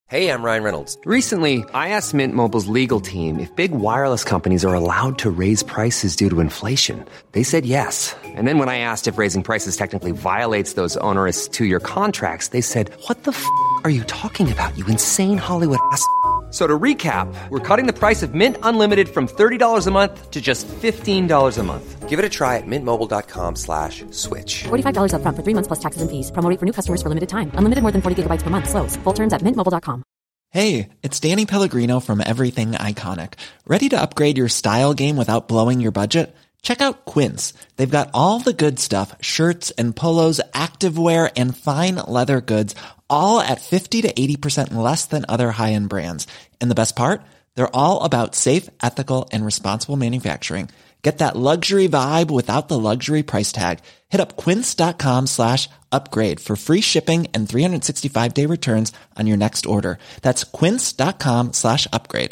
Hey, I'm Ryan Reynolds. Recently, I asked Mint Mobile's legal team if big wireless companies are allowed to raise prices due to inflation. They said yes. And then when I asked if raising prices technically violates those onerous two-year contracts, they said, "What the f*** are you talking about, you insane Hollywood ass?" So to recap, we're cutting the price of Mint Unlimited from $30 a month to just $15 a month. Give it a try at mintmobile.com/switch. $45 up front for 3 months plus taxes and fees. Promo rate for new customers for limited time. Unlimited more than 40 gigabytes per month. Slows full terms at mintmobile.com. Hey, it's Danny Pellegrino from Everything Iconic. Ready to upgrade your style game without blowing your budget? Check out Quince. They've got all the good stuff, shirts and polos, activewear, and fine leather goods, all at 50 to 80% less than other high-end brands. And the best part? They're all about safe, ethical, and responsible manufacturing. Get that luxury vibe without the luxury price tag. Hit up quince.com/upgrade for free shipping and 365-day returns on your next order. That's quince.com/upgrade.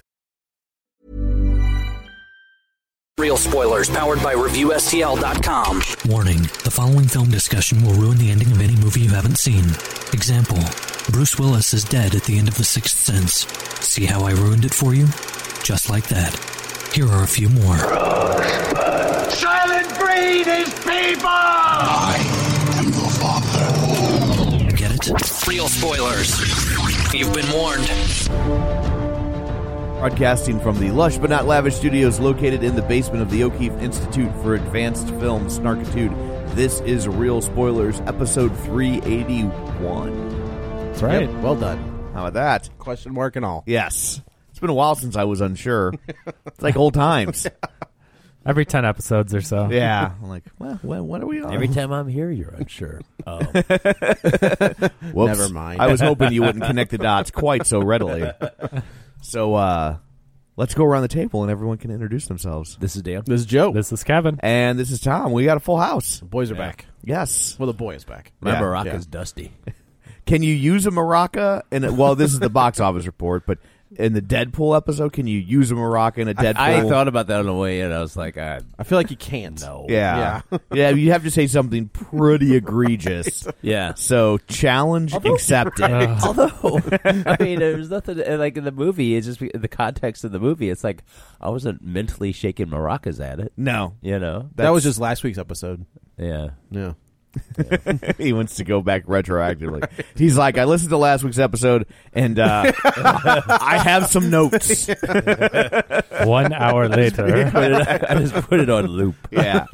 Real spoilers powered by ReviewSTL.com. Warning, the following film discussion will ruin the ending of any movie you haven't seen. Example, Bruce Willis is dead at the end of The Sixth Sense. See how I ruined it for you? Just like that. Here are a few more. Rosebud. Silent breed is people! I am your father. Get it? Real spoilers. You've been warned. Broadcasting from the lush but not lavish studios located in the basement of the O'Keefe Institute for Advanced Film Snarkitude, this is Real Spoilers, episode 381. That's right. Yep. Well done. How about that? Question mark and all. Yes. It's been a while since I was unsure. It's like old times. Every 10 episodes or so. Yeah. I'm like, well, what are we on? Every time I'm here, you're unsure. Oh. Whoops. Never mind. I was hoping you wouldn't connect the dots quite so readily. So, let's go around the table and everyone can introduce themselves. This is Dan. This is Joe. This is Kevin. And this is Tom. We got a full house. The boys are back. Yes. Well, the boy is back. My Yeah. maraca's dusty. Can you use a maraca? Well, this is the box office report, but in the Deadpool episode, can you use a maraca in a Deadpool? I thought about that on the way in. I was like, I feel like you can't. No. Yeah. Yeah, you have to say something pretty egregious. Yeah. So, challenge accepted. Although, I mean, there's nothing, like in the movie, it's just the context of the movie. It's like, I wasn't mentally shaking maracas at it. No. You know? That was just last week's episode. Yeah. Yeah. He wants to go back retroactively. He's like, I listened to last week's episode, and I have some notes. 1 hour later. I just put it on loop. Yeah.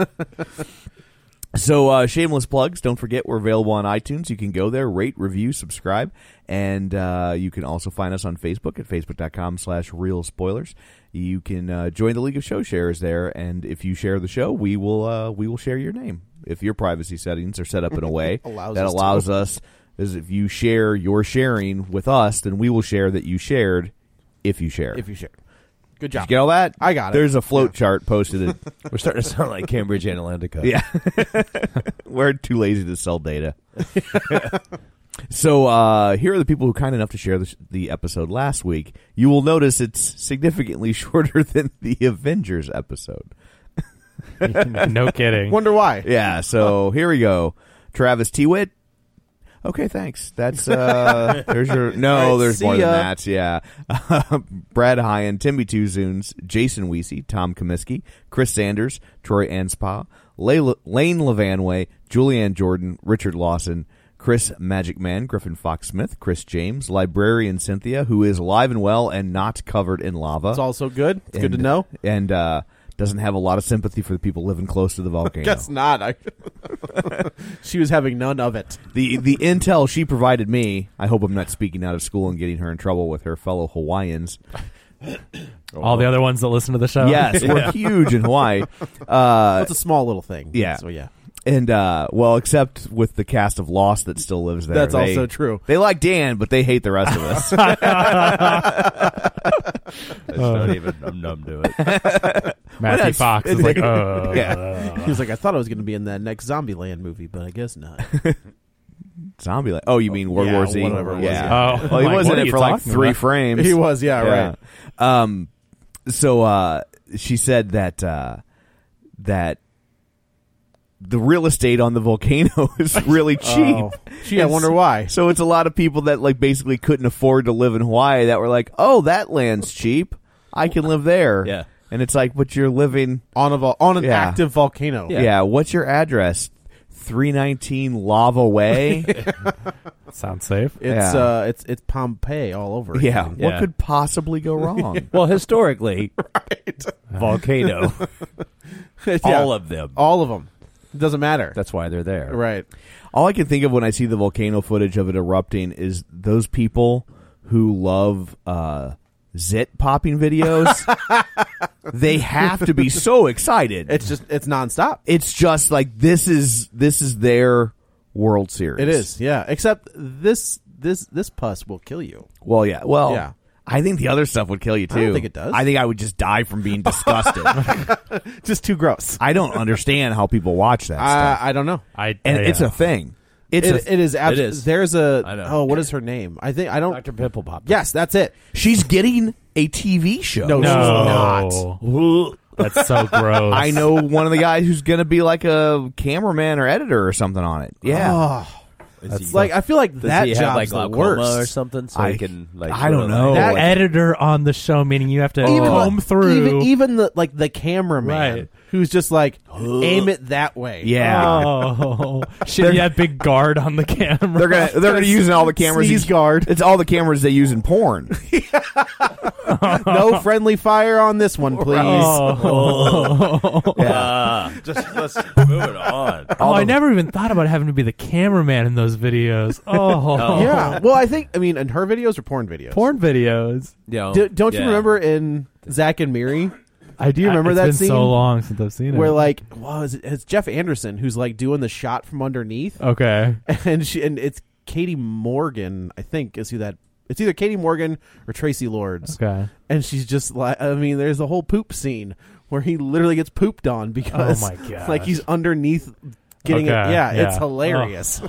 So, shameless plugs. Don't forget, we're available on iTunes. You can go there, rate, review, subscribe. And you can also find us on Facebook at facebook.com/Real Spoilers. You can join the League of Show Sharers there. And if you share the show, we will share your name. If your privacy settings are set up in a way that allows us, is if you share your sharing with us, then we will share that you shared if you share. If you share. Good job. Did you get all that? I got it. There's a float chart posted. We're starting to sound like Cambridge Analytica. Yeah. We're too lazy to sell data. So here are the people who kind enough to share the episode last week. You will notice it's significantly shorter than the Avengers episode. No kidding. Wonder why. Yeah, so here we go. Travis Tewitt. Okay, thanks. That's there's your no. There's more than that. Yeah, Brad Hyan, Timmy Tuzoons, Jason Weesey, Tom Comiskey, Chris Sanders, Troy Anspaugh, Lane Levanway, Julianne Jordan, Richard Lawson, Chris Magic Man, Griffin Fox Smith, Chris James, Librarian Cynthia, who is alive and well and not covered in lava. It's also good. It's good to know. And doesn't have a lot of sympathy for the people living close to the volcano. Guess not. She was having none of it. The intel she provided me, I hope I'm not speaking out of school and getting her in trouble with her fellow Hawaiians. All the other ones that listen to the show? Yes, we're huge in Hawaii. It's a small little thing. Yeah. So, yeah. And, well, except with the cast of Lost that still lives there. That's also true. They like Dan, but they hate the rest of us. I'm numb to it. Matthew Fox is like, oh. Yeah. He's like, I thought I was going to be in that next Zombieland movie, but I guess not. Zombieland. Oh, you mean World War Z? Whatever it was, yeah. Oh, well, he like, was in what are it you for like talking 3 about? frames. He was, yeah, right. So she said that the real estate on the volcano is really cheap. Oh. Gee, I wonder why. So it's a lot of people that like basically couldn't afford to live in Hawaii that were like, oh, that land's cheap. I can live there. Yeah. And it's like, but you're living on an active volcano. Yeah. What's your address? 319 Lava Way. Sounds safe. It's Pompeii all over. Yeah. Again. What could possibly go wrong? Well, historically, Right. volcano. All of them. All of them. It doesn't matter. That's why they're there. Right. All I can think of when I see the volcano footage of it erupting is those people who love zit popping videos. They have to be so excited. It's nonstop. It's just like this is their World Series. It is, yeah. Except this pus will kill you. Well, yeah. Well, yeah. I think the other stuff would kill you too. I don't think it does. I think I would just die from being disgusted. Just too gross. I don't understand how people watch that stuff. I don't know. It's a thing. It is. It is. There's a. I know. Oh, what is her name? I don't. Dr. Pimple Popper. Yes, that's it. She's getting a TV show. No, she's not. That's so gross. I know one of the guys who's going to be like a cameraman or editor or something on it. Yeah. Oh. It's like I feel like that he job's have, like, the glaucoma worst or something, so he can like. I don't know. That Like, editor on the show, meaning you have to comb through. Even the cameraman, Right. who's just like aim it that way. yeah. Oh shit! You had big guard on the camera. They're gonna use all the cameras. Sneeze guard. It's all the camovers they use in porn. No friendly fire on this one, please. Just let's move it on. I never even thought about having to be the cameraman in those videos. Yeah. Well, I mean, and her videos are porn videos. Porn videos. Yeah. Don't you remember in Zack and Miri? I do remember that scene. It's been so long since I've seen it. Where like, it's Jeff Anderson who's like doing the shot from underneath. Okay. And it's Katie Morgan, I think, is who that. It's either Katie Morgan or Tracy Lords. Okay. And she's just like, I mean, there's a whole poop scene where he literally gets pooped on because, oh my God, like he's underneath getting it. Yeah, it's hilarious.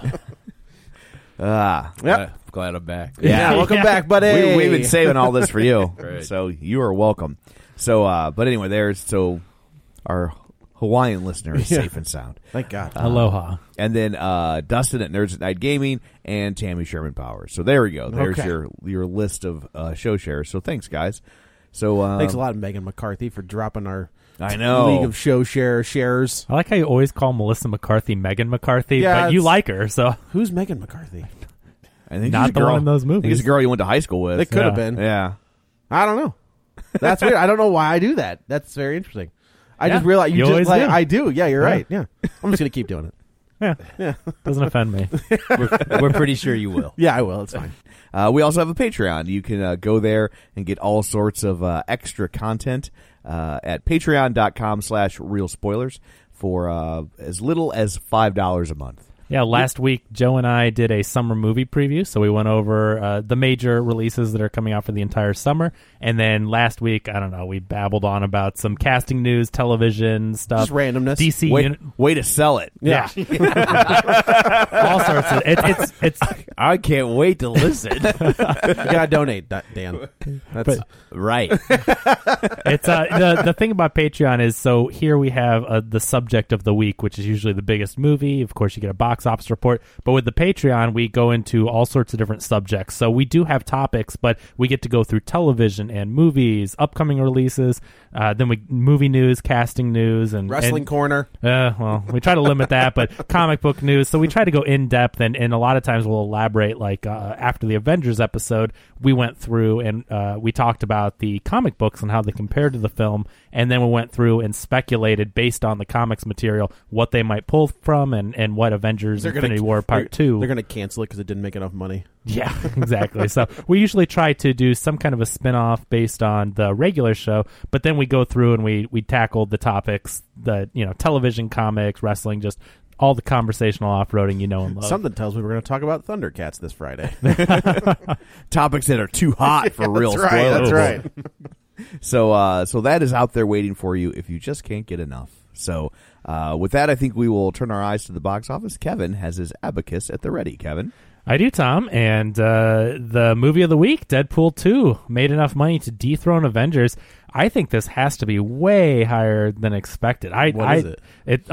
Yep. Glad I'm back. Yeah, welcome back, buddy. We've been saving all this for you, Right. so you are welcome. So, but anyway, our Hawaiian listener is safe and sound. Thank God. Aloha. And then Dustin at Nerds at Night Gaming and Tammy Sherman Powers. So there we go. There's your list of show shares. So thanks, guys. So thanks a lot, Megan McCarthy, for dropping our I know League of Show shares. I like how you always call Melissa McCarthy Megan McCarthy, but you like her. So who's Megan McCarthy? I think not she's a the girl. one in those movies. I think it's a girl you went to high school with. It could have been. Yeah. I don't know. That's weird. I don't know why I do that. That's very interesting. I just realized you just always like do. I do. Yeah, you're right. Yeah, I'm just gonna keep doing it. Yeah. Doesn't offend me. We're pretty sure you will. Yeah, I will. It's fine. We also have a Patreon. You can go there and get all sorts of extra content at patreon.com/realspoilers for as little as $5 a month. Yeah, last week, Joe and I did a summer movie preview, so we went over the major releases that are coming out for the entire summer. And then last week, I don't know, we babbled on about some casting news, television stuff. Just randomness. DC Way to sell it. Yeah. All sorts of it's I can't wait to listen. You gotta donate, Dan. That's right. It's the thing about Patreon is, so here we have the subject of the week, which is usually the biggest movie. Of course, you get a box office report, but with the Patreon, we go into all sorts of different subjects. So we do have topics, but we get to go through television and movies, upcoming releases, then movie news, casting news, and wrestling corner. Well, we try to limit that, but comic book news. So we try to go in depth, and a lot of times we'll elaborate. Like after the Avengers episode, we went through and we talked about the comic books and how they compared to the film, and then we went through and speculated based on the comics material what they might pull from and what Avengers Infinity War Part 2. They're going to cancel it because it didn't make enough money. Yeah, exactly. So we usually try to do some kind of a spin-off based on the regular show, but then we go through and we tackled the topics, television, comics, wrestling, just all the conversational off-roading you know and love. Something tells me we're going to talk about Thundercats this Friday. Topics that are too hot for real spoilers. That's right. So that is out there waiting for you if you just can't get enough. So with that, I think we will turn our eyes to the box office. Kevin has his abacus at the ready. Kevin? I do, Tom. And the movie of the week, Deadpool 2, made enough money to dethrone Avengers. I think this has to be way higher than expected. What is it? It's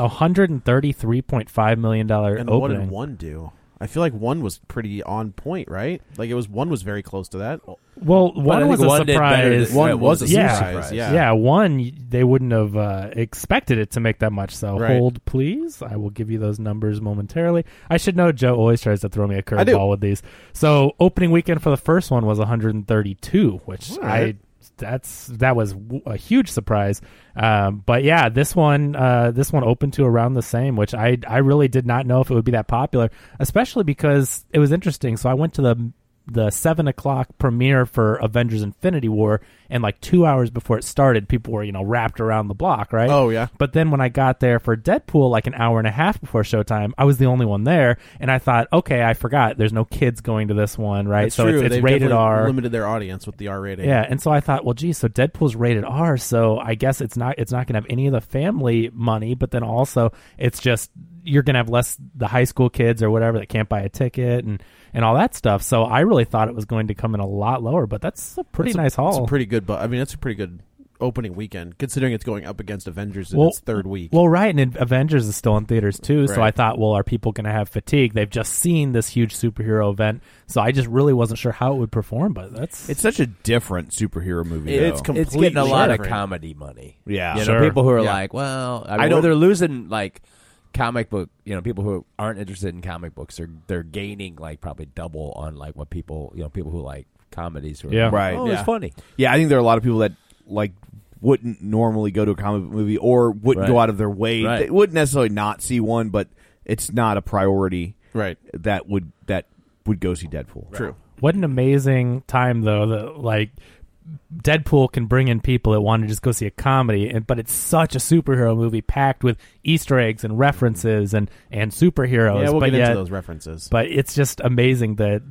$133.5 million And opening. what did 1 do? I feel like 1 was pretty on point, right? Like 1 was very close to that. Well, 1 was a surprise. 1 was a surprise. surprise. Yeah, 1 they wouldn't have expected it to make that much. So Right. hold, please. I will give you those numbers momentarily. I should know Joe always tries to throw me a curveball with these. So opening weekend for the first one was 132, which that was a huge surprise. But yeah, this one opened to around the same, which I really did not know if it would be that popular, especially because it was interesting. So I went to the 7:00 premiere for Avengers Infinity War, and like 2 hours before it started, people were, wrapped around the block, right? Oh, yeah. But then when I got there for Deadpool, like an hour and a half before showtime, I was the only one there, and I thought, okay, I forgot, there's no kids going to this one, right? That's so true. it's They've rated definitely R. limited their audience with the R rating. Yeah, and so I thought, well, geez, so Deadpool's rated R, so I guess it's not going to have any of the family money, but then also it's just you're going to have less the high school kids or whatever that can't buy a ticket and all that stuff. So I really thought it was going to come in a lot lower, but that's a pretty nice haul. It's a pretty good, but I mean, that's a pretty good opening weekend considering it's going up against Avengers in its third week. Well, right, and Avengers is still in theaters too. So Right. I thought, well, are people going to have fatigue? They've just seen this huge superhero event, so I just really wasn't sure how it would perform. But it's such a different superhero movie. It's getting a lot of comedy money. Yeah, you know, sure. people who are Yeah. like, well, I mean, they're losing like comic book. People who aren't interested in comic books they're gaining like probably double on like what people who like comedies. Who are Yeah. like, Right. Oh, Yeah. it's funny. Yeah, I think there are a lot of people that like wouldn't normally go to a comic book movie or wouldn't Right. go out of their way. Right. They wouldn't necessarily not see one, but it's not a priority. Right. That would go see Deadpool. True. what an amazing time, though, that like Deadpool can bring in people that want to just go see a comedy, but it's such a superhero movie packed with Easter eggs and references and superheroes. Yeah, we'll but get yet, into those references. But it's just amazing that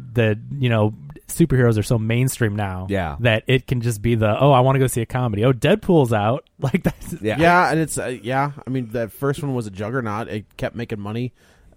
superheroes are so mainstream now. Yeah. That it can just be I want to go see a comedy. Oh, Deadpool's out. Like that's Yeah, and it's I mean, that first one was a juggernaut. It kept making money.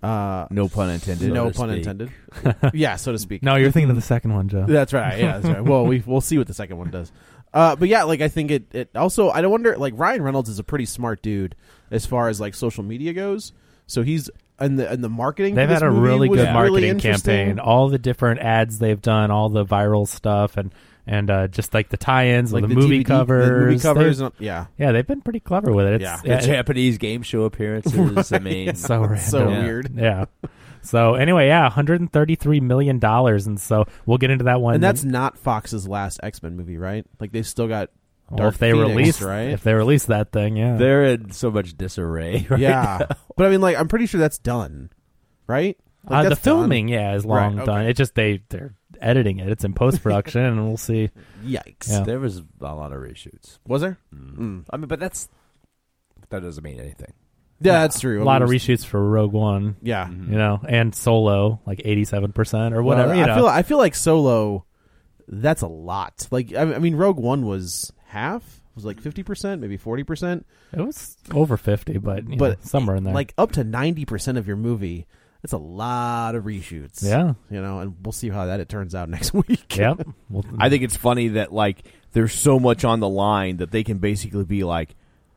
No pun intended. No pun intended. Yeah, so to speak. No, you're thinking of the second one, Joe. That's right. Yeah, that's right. Well, we'll see what the second one does. But yeah, like I think it also I don't wonder, like Ryan Reynolds is a pretty smart dude as far as like social media goes. So he's in the marketing. They've for this had a movie really was good really marketing interesting. campaign. All the different ads they've done, all the viral stuff, and just like the tie-ins Like with the the movie DVD covers. the movie covers. They've- Yeah. Yeah, they've been pretty clever with it. It's, The Japanese game show appearances. I mean, so random. So weird. Yeah. So anyway, $133 million, and so we'll get into that one. And that's not Fox's last X-Men movie, right? Like they still got well, Dark if they Phoenix, right? If they release that thing, yeah. they're in so much disarray. Right Yeah, now. but I mean, like I'm pretty sure that's done, right? Like, The that's filming, done. is long Right, done. okay. It's just they're editing it. It's in post-production, and we'll see. Yikes! Yeah. There was a lot of reshoots. Was there? I mean, but that doesn't mean anything. Yeah, that's true. A lot of reshoots for Rogue One. Yeah, and Solo, like 87% or whatever. Well, I feel like Solo. That's a lot. Like I mean, Rogue One was half. It was like 50%, maybe 40%. It was over 50, but somewhere in there. Like up to 90% of your movie. That's a lot of reshoots. Yeah. And we'll see how it turns out next week. Yep. I think it's funny that like there's so much on the line that they can basically be like,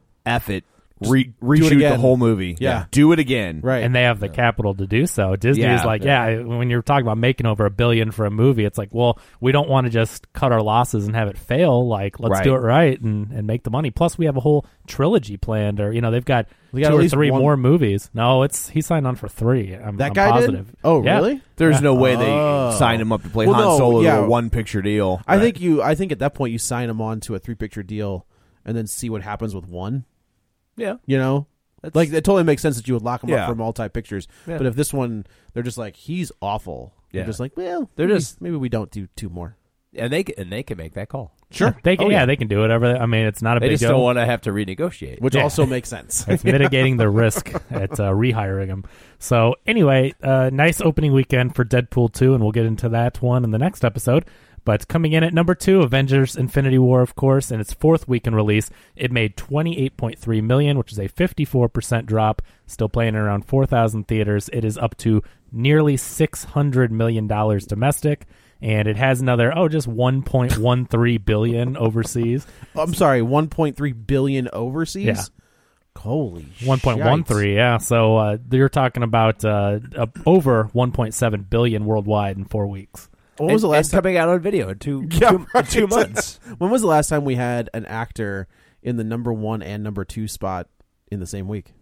F it, reshoot the again. whole movie. Yeah. Do it again. Right. And they have the capital to do so. Disney Yeah. is like, when you're talking about making over $1 billion for a movie, it's like, well, we don't want to just cut our losses and have it fail. Like, let's Right. do it right and make the money. Plus, we have a whole trilogy planned, or they've got We got 2 at or least 3 one- more movies. No, he signed on for 3. I'm guy positive. did? Oh, Yeah. really? There's Yeah. no way they sign him up to play Well, Han no, Solo yeah. to a one picture deal. I think at that point you sign them on to a 3-picture deal and then see what happens with one. Yeah. Like it totally makes sense that you would lock them Yeah. up for multi-pictures. Yeah. But if this one, they're just like, he's awful. Yeah. They're just like, well, They're maybe we don't do 2 more. And they can make that call. Sure. They can, Oh, yeah. they can do whatever. I mean, it's not a They big just deal. don't want to have to renegotiate. Which Yeah. also makes sense. It's mitigating the risk at rehiring him. So anyway, nice opening weekend for Deadpool 2, and we'll get into that one in the next episode. But coming in at number 2, Avengers Infinity War, of course, in its 4th weekend release, it made $28.3 million, which is a 54% drop, still playing in around 4,000 theaters. It is up to nearly $600 million domestic, and it has another just 1.13 billion overseas. I'm sorry, 1.3 billion overseas. Yeah. Holy 1.13, yeah. So you're talking about over 1.7 billion worldwide in 4 weeks. When was the last time coming out on video in two months? When was the last time we had an actor in the number 1 and number 2 spot in the same week?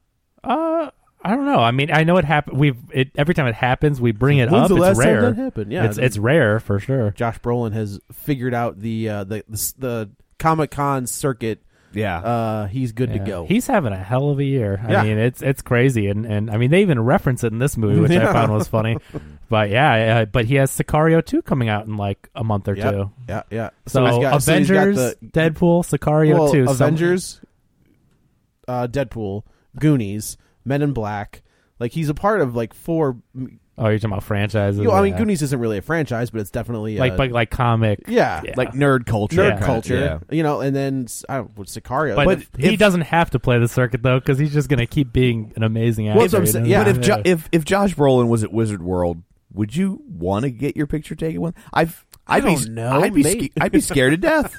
I don't know. I mean, I know it happened. Every time it happens, we bring it When's up. the It's last time rare. that happened? Yeah, it's rare for sure. Josh Brolin has figured out the Comic-Con circuit. Yeah, he's good to go. He's having a hell of a year. Yeah. I mean, it's crazy, and I mean, they even reference it in this movie, which I found was funny. But yeah, but he has Sicario 2 coming out in like a month or two. Yeah. So Avengers, Deadpool, Sicario 2, Avengers, Deadpool, Goonies, Men in Black. Like he's a part of like 4. Oh, you're talking about franchises? I mean, Goonies isn't really a franchise, but it's definitely like comic. Yeah, like nerd culture. And then Sicario. But he doesn't have to play the circuit though, because he's just going to keep being an amazing actor. But if Josh Brolin was at Wizard World, would you want to get your picture taken with? I don't know. I'd be scared to death.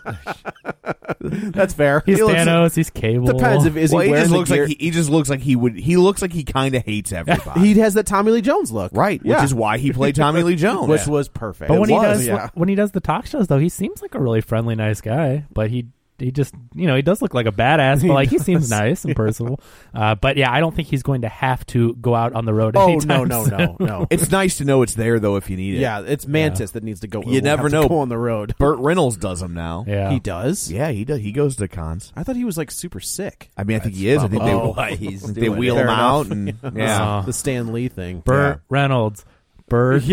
That's fair. He's Thanos. He's Cable. Depends if he just looks like he just looks like he would. He looks like he kind of hates everybody. He has that Tommy Lee Jones look, right? Which is why he played Tommy Lee Jones, which was perfect. But when he does the talk shows, though, he seems like a really friendly, nice guy. But he just, he does look like a badass, but like he seems nice and personable. But yeah, I don't think he's going to have to go out on the road anytime soon. No. It's nice to know it's there though if you need it. Yeah, it's Mantis that needs to go. You never know. Go on the road. Burt Reynolds does them now. Yeah, he does. Yeah, he does. He goes to cons. I thought he was like super sick. I mean, I think he is. I think they wheel him out and the Stan Lee thing. Burt Reynolds. Reynolds.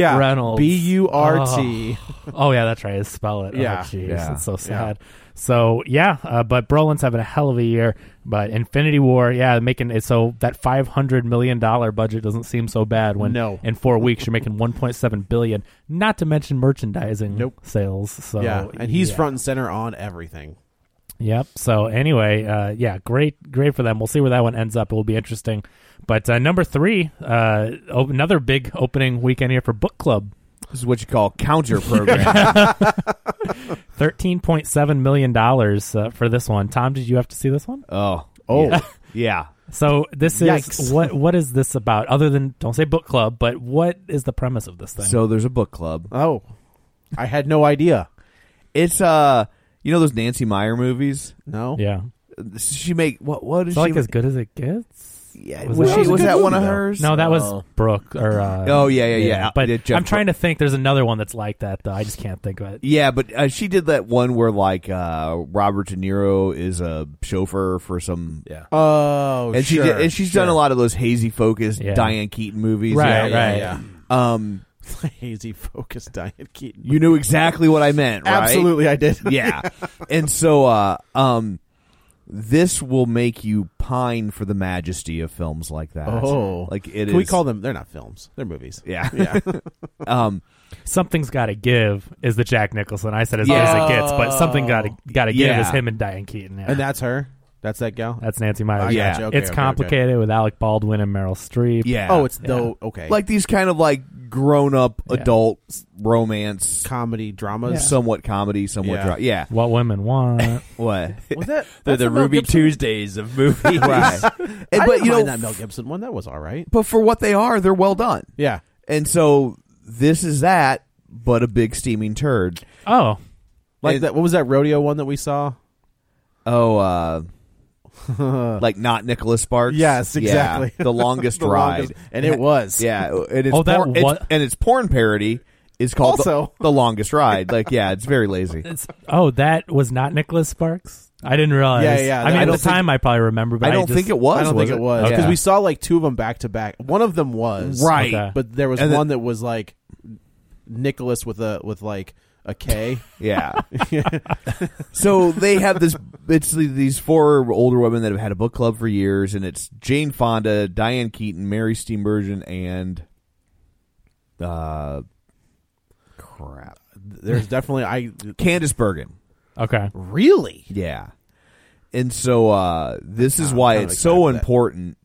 Burt. Oh yeah, that's right. Spell it. Yeah. Oh, jeez, it's so sad. So but Brolin's having a hell of a year. But Infinity War, making it so that $500 million budget doesn't seem so bad when in 4 weeks you're making $1.7 billion. Not to mention merchandising sales. So and he's front and center on everything. Yep. So anyway, great for them. We'll see where that one ends up. It will be interesting. But number 3, another big opening weekend here for Book Club. This is what you call counter program. $13.7 million for this one. Tom, did you have to see this one? Oh, yeah. So this is what is this about? Other than don't say book club, but what is the premise of this thing? So there's a book club. Oh, I had no idea. It's those Nancy Meyer movies. No, yeah. She make what is it's she like as good as it gets? Yeah, was that one of hers? No, that was Brooke. Or yeah. But I'm trying to think. There's another one that's like that, though. I just can't think of it. Yeah, but she did that one where like Robert De Niro is a chauffeur for some. Yeah. Oh, and she's done a lot of those hazy focus Diane Keaton movies. Right. Yeah. Hazy focus Diane Keaton. You knew exactly what I meant, right? Absolutely, I did. Yeah, and so this will make you pine for the majesty of films like that. Oh, like it Can we call them? They're not films. They're movies. Yeah. Something's got to give is the Jack Nicholson. I said as good as it gets, but something got to give is him and Diane Keaton. Yeah. And that's her. That's that gal. That's Nancy Meyer. Yeah, it's complicated with Alec Baldwin and Meryl Streep. Yeah. Oh, it's okay. Like these kind of like grown-up adult romance comedy dramas, somewhat comedy, somewhat drama. Yeah. What women want. What was that? They're the Ruby Tuesdays of movies, right? But that Mel Gibson one that was all right. But for what they are, they're well done. Yeah. And so this is that, but a big steaming turd. Oh, like that. What was that rodeo one that we saw? Oh, like not Nicholas Sparks. Yes, exactly. Yeah, the longest ride, and it was. Yeah, and it's porn parody is called also the longest ride. Like, it's very lazy. That was not Nicholas Sparks. I didn't realize. Yeah. I mean, at the time, I probably remember, but I don't think it was. I don't think it was because Okay. we saw like 2 of them back to back. One of them was right, but there was one that was like Nicholas with like a K. Yeah. So they have this. It's these 4 older women that have had a book club for years, and it's Jane Fonda, Diane Keaton, Mary Steenburgen, and crap. There's definitely Candice Bergen. Okay. Really? Yeah. And so this is why it's so important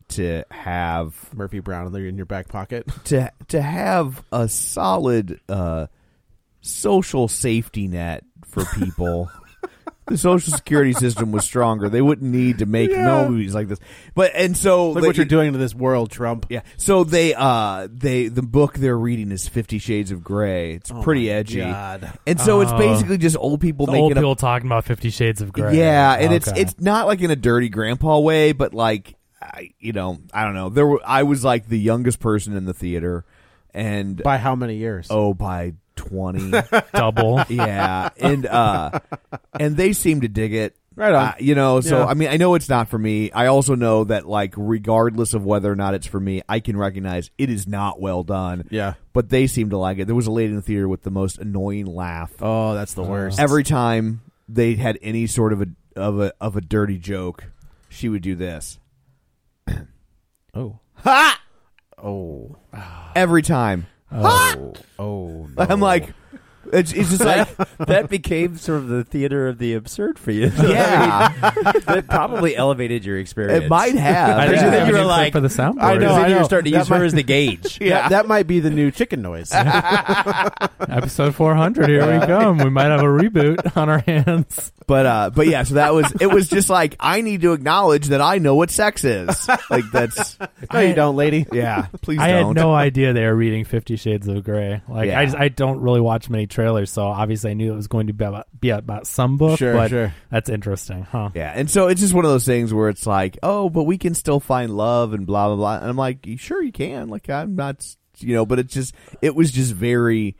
to have Murphy Brown in your back pocket. to have a solid social safety net for people. The social security system was stronger. They wouldn't need to make movies like this. But and so look what you're doing to this world, Trump. Yeah. So the book they're reading is 50 Shades of Grey. It's pretty edgy. God. And so it's basically just old people making old people talking about 50 Shades of Grey. Yeah, and it's not like in a dirty grandpa way, but like I don't know. I was like the youngest person in the theater, and by how many years? Oh, by 20. Double. Yeah, and they seem to dig it. Right on. So I mean, I know it's not for me. I also know that, like, regardless of whether or not it's for me, I can recognize it is not well done. Yeah. But they seem to like it. There was a lady in the theater with the most annoying laugh. Oh, that's the worst. Every time they had any sort of a dirty joke, she would do this. Oh. Ha! Oh. Every time. Oh. Oh. No. I'm like, it's just like that became sort of the theater of the absurd for you. Yeah. That probably elevated your experience. It might have. I didn't Yeah. have You were any like- for the soundboard. I know. Then you were starting to use her as the gauge. Yeah. That might be the new chicken noise. Episode 400. Here we come. We might have a reboot on our hands. But yeah, so it was just like, I need to acknowledge that I know what sex is. Like, that's No, you don't, lady. yeah. Please I don't. had no idea they were reading 50 Shades of Grey. Like, Yeah. I don't really watch many trailers, so obviously I knew it was going to be about some book. Sure, but sure. that's interesting, huh? Yeah, and so it's just one of those things where it's like, oh, but we can still find love and blah blah blah. And I'm like, sure you can. Like, I'm not, but it was just very,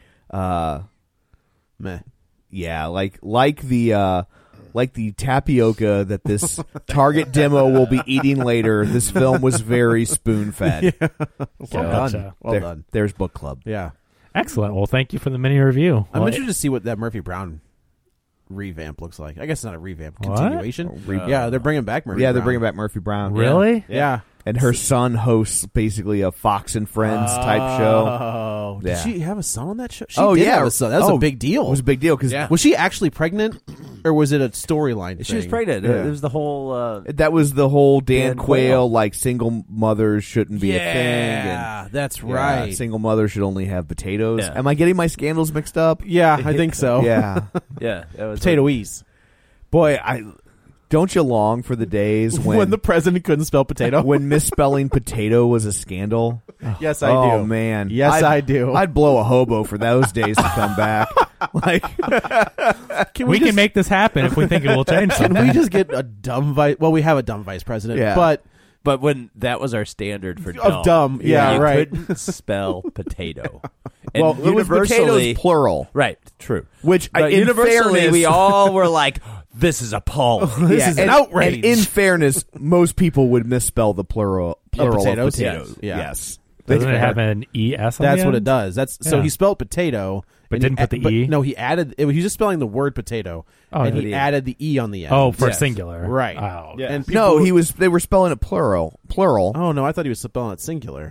Meh. yeah, like the tapioca that this Target demo will be eating later. This film was very spoon fed. Yeah. Gotcha. done. Well done. There's book club. Yeah. Excellent. Well, thank you for the mini review. I'm Well, interested to see what that Murphy Brown revamp looks like. I guess it's not a revamp. What? Continuation. Yeah, they're bringing back Murphy Yeah, Brown. they're bringing back Murphy Brown. Really? Yeah. And her son hosts basically a Fox and Friends type show. Oh, did Yeah. she have a son on that show? She Oh, did yeah. have a son. That was a big deal. It was a big deal because Was she actually pregnant, or was it a storyline? She was thing? pregnant. Yeah. It was the whole. that was the whole Dan Dan Quayle, Quayle. like, single mothers shouldn't be a thing. Yeah, that's right. Single mothers should only have potatoes. Yeah. Am I getting my scandals mixed up? Yeah, I think so. Yeah. Yeah, that was Potato-ease. Boy, don't you long for the days when the president couldn't spell potato? when misspelling potato was a scandal? Yes, I Oh do. man, Yes, I do. I'd blow a hobo for those days to come back. Like, We can make this happen if we think it will change Can something. we just get a dumb vice? Well, we have a dumb vice president, Yeah. But when that was our standard for Of dumb, yeah, you right. couldn't spell potato. And well, it was universally, potatoes plural, right? True. which But in universally, fairness, we all were like, "This is appalling." This is an and- outrage. And in fairness, most people would misspell the plural potatoes? of potatoes. Yes. Yeah. Yes. Doesn't it have an ES on That's the what end? it does. So Yeah. he spelled potato, But and didn't put the E? No, he added. He was just spelling the word potato, Oh, and yeah. he added the E on the end. Oh, for Yes. singular. right. Oh, Yeah. And people No, were- they were spelling it plural. Oh no, I thought he was spelling it singular.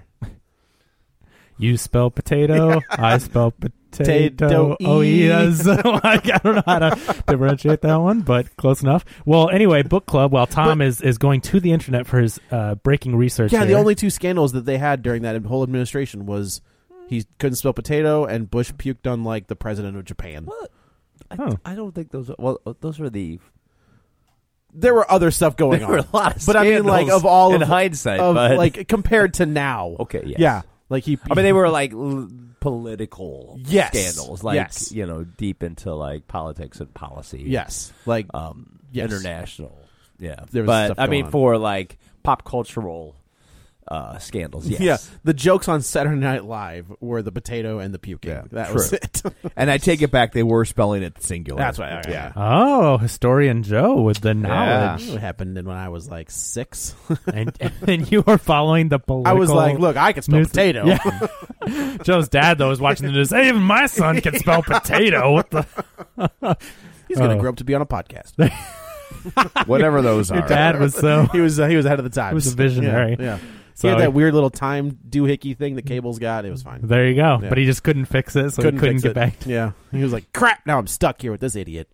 You spell potato, I spell potato. Potato-e. Oh, yes. Like, I don't know how to differentiate that one, but close enough. Well, anyway, book club. While Tom is going to the internet for his breaking research. Yeah, the here. only two scandals that they had during that whole administration was he couldn't spell potato, and Bush puked on like the president of Japan. I don't think those. Well, those were the. There were other stuff going There on, were a lot of but I mean, like scandals of all in of hindsight, of, but- like compared to now. Okay, yes. yeah, like he. I mean, they were like political Yes. scandals, like Yes. deep into like politics and policy. yes, like yes. International. Yeah, There was but stuff I going mean, on. for like pop cultural scandals. Yes. Yeah, the jokes on Saturday Night Live were the potato and the puking. Yeah, that true. was it. And I take it back; they were spelling it singular. That's right. Okay. Yeah. Oh, historian Joe with the knowledge. What happened when I was like 6? And then you were follling the political. I was like, look, I can spell news- potato. Yeah. Joe's dad, though, was watching the news. Hey, even my son can spell potato. What the? He's going to Oh. grow up to be on a podcast. Whatever those Your are. dad was so. he was ahead of the times. He was a visionary. Yeah. So he had that weird little time doohickey thing that Cable's got. It was fine. There you go. Yeah. But he just couldn't fix it, so he couldn't fix get it. back. Yeah. He was like, crap, now I'm stuck here with this idiot.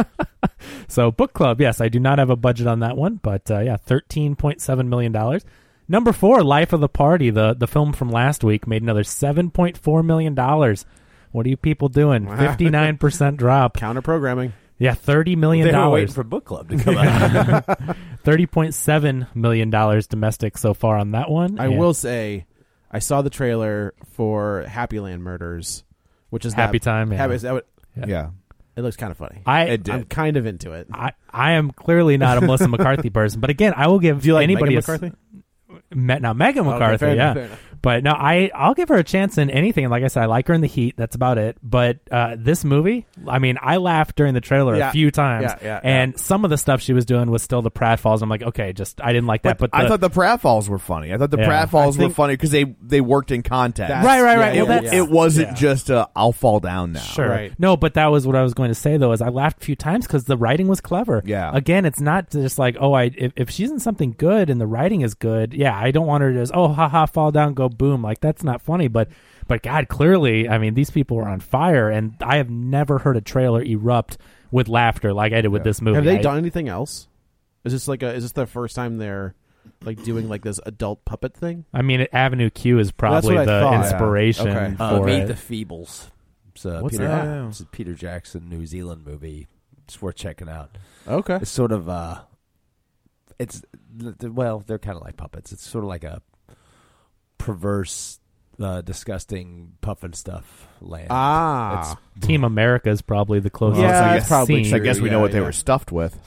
So book club, yes, I do not have a budget on that one, but yeah, $13.7 million. Number 4, Life of the Party, the film from last week, made another $7.4 million. What are you people doing? 59% drop. Counter programming. Yeah, $30 million. They were waiting for book club to come out. $30.7 million domestic so far on that one. I will say, I saw the trailer for Happyland Murders, which is Happy Time. Yeah. Is that what, Yeah. It looks kind of funny. I'm kind of into it. I am clearly not a Melissa McCarthy person, but again, I will give Do you like anybody Megan McCarthy? Now Megan McCarthy, fair yeah. enough. But no, I'll give her a chance in anything. And like I said, I like her in The Heat. That's about it. But this movie, I mean, I laughed during the trailer a few times. And some of the stuff she was doing was still the pratfalls. I'm like, okay, I didn't like that. But I thought the pratfalls were funny. I thought the pratfalls were funny because they worked in context. Right. It wasn't just I'll fall down now. Sure. Right. No, but that was what I was going to say, though, is I laughed a few times because the writing was clever. Yeah. Again, it's not just like, if she's in something good and the writing is good, I don't want her to just, haha, fall down, go boom. Like, that's not funny. But God, clearly, I mean, these people are on fire, and I have never heard a trailer erupt with laughter like I did with this movie. Have they done anything else? Is this the first time they're like doing like this adult puppet thing? I mean, Avenue Q is probably the inspiration for Meet it. the Feebles. It's What's Peter, that? It's a Peter Jackson New Zealand movie. It's worth checking out. Okay. It's sort of they're kind of like puppets. It's sort of like a perverse, disgusting puffin stuff land. Team America is probably the closest. Yeah, I've it's probably seen. I guess we know what they were stuffed with.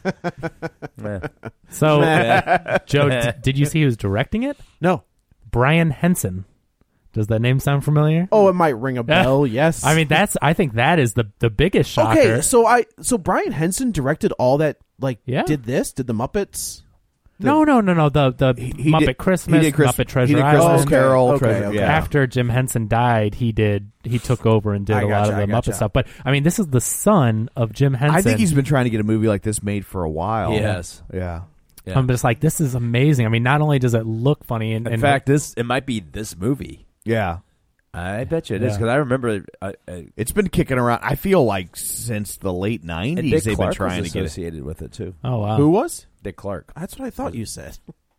So, Joe, did you see who's directing it? No. Brian Henson. Does that name sound familiar? Oh, it might ring a bell. Yes. I mean, I think that is the biggest shocker. Okay, so Brian Henson directed all that. Did the Muppets? No. The Muppet Christmas, Muppet Treasure Island. Carol. Okay. After Jim Henson died, he took over and did a lot of the Muppet stuff. But I mean, this is the son of Jim Henson. I think he's been trying to get a movie like this made for a while. Yes. Yeah. I'm just like, this is amazing. I mean, not only does it look funny, in fact, it might be this movie. Yeah. I bet you it is because I remember it's been kicking around. I feel like since the late 90s they've been trying to get associated with it too. Oh wow, who was Dick Clark? That's what I thought you said.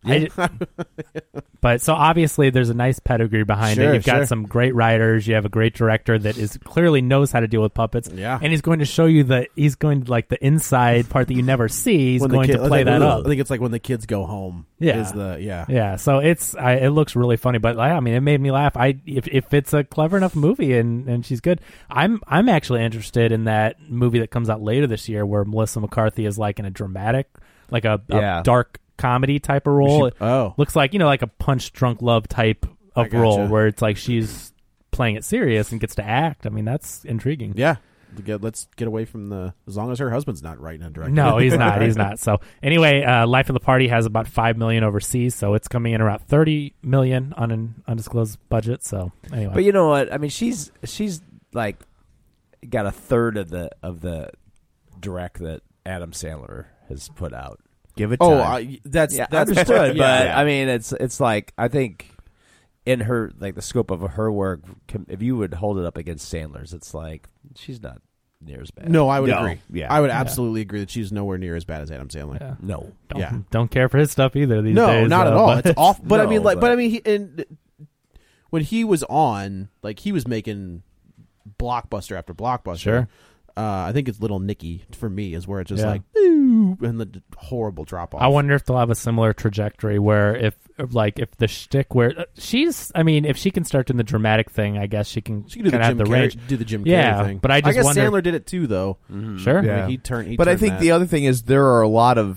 But so obviously there's a nice pedigree behind it. You've got some great writers. You have a great director that is clearly knows how to deal with puppets. Yeah, and he's going to show you the inside part that you never see. He's going to play that up. I think it's like when the kids go home. Yeah. So it looks really funny, but I mean, it made me laugh. If it's a clever enough movie and she's good, I'm actually interested in that movie that comes out later this year where Melissa McCarthy is like in a dramatic, like a dark comedy type of role. Looks like like a Punch Drunk Love type of role where it's like she's playing it serious and gets to act. I mean, that's intriguing. Yeah. Let's get away from as long as her husband's not writing and directing. No, he's not. So anyway, Life of the Party has about $5 million overseas, so it's coming in around $30 million on an undisclosed budget. So anyway, but you know what? I mean, she's like got a third of the direct that Adam Sandler has put out. Give it time. That's understood. But I mean, it's like I think in her the scope of her work, if you would hold it up against Sandler's, it's like she's not near as bad. No, I would agree. Yeah, I would absolutely agree that she's nowhere near as bad as Adam Sandler. Yeah. No, don't care for his stuff either these days. No, not at all. It's off. But No, I mean, when he was on, he was making blockbuster after blockbuster. Sure. I think it's Little Nicky for me is where it's just boo, and the horrible drop off. I wonder if they'll have a similar trajectory where if the shtick where if she can start doing the dramatic thing, I guess she can do the have Jim the range. Do the Jim Carrey thing. But I guess wonder, Sandler did it too, though. Mm-hmm. Sure. Yeah. I mean, he but I turned think that. the other thing is there are a lot of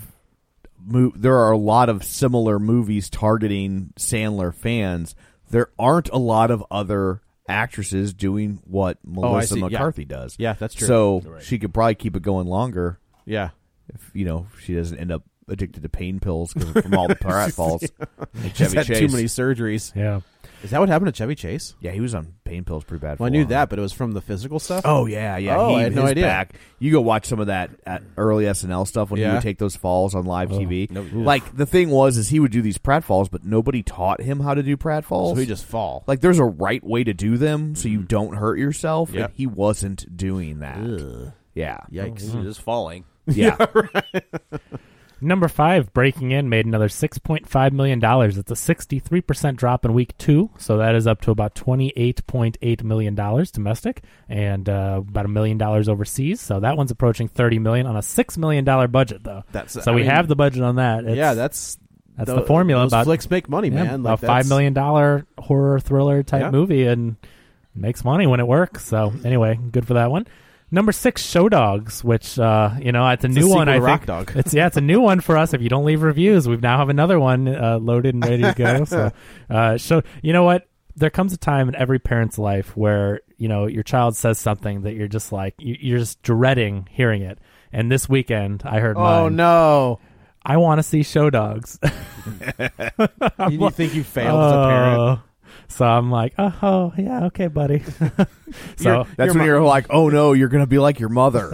similar movies targeting Sandler fans. There aren't a lot of other actresses doing what Melissa McCarthy does. Yeah, that's true. So she could probably keep it going longer. Yeah. If she doesn't end up addicted to pain pills from all the pratfalls. She's had too many surgeries. Yeah. Is that what happened to Chevy Chase? Yeah, he was on pain pills pretty bad. Well, I knew that, but it was from the physical stuff. Oh yeah. Oh, I had no idea. Back. You go watch some of that at early SNL stuff when he would take those falls on live TV. No, the thing is he would do these pratfalls, but nobody taught him how to do pratfalls. So he just fall. There's a right way to do them so you don't hurt yourself. Yep. And he wasn't doing that. Ugh. Yeah. Yikes. He's just falling. Yeah. Number 5, Breaking In, made another $6.5 million. It's a 63% drop in week 2, so that is up to about $28.8 million domestic and about $1 million overseas. So that one's approaching $30 million on a $6 million budget, though. We have the budget on that. That's the formula. Those flicks make money, man. Like a $5 million horror thriller type movie, and makes money when it works. So anyway, good for that one. Number 6, Show Dogs, which it's a new one. I think Dog. it's a new one for us. If you don't leave reviews, we now have another one loaded and ready to go. So, you know what? There comes a time in every parent's life where your child says something that you're just like you're just dreading hearing it. And this weekend, I heard, "Oh no, I want to see Show Dogs." You think you failed as a parent? So I'm like, oh yeah, okay, buddy. So that's when you're like, oh no, you're gonna be like your mother.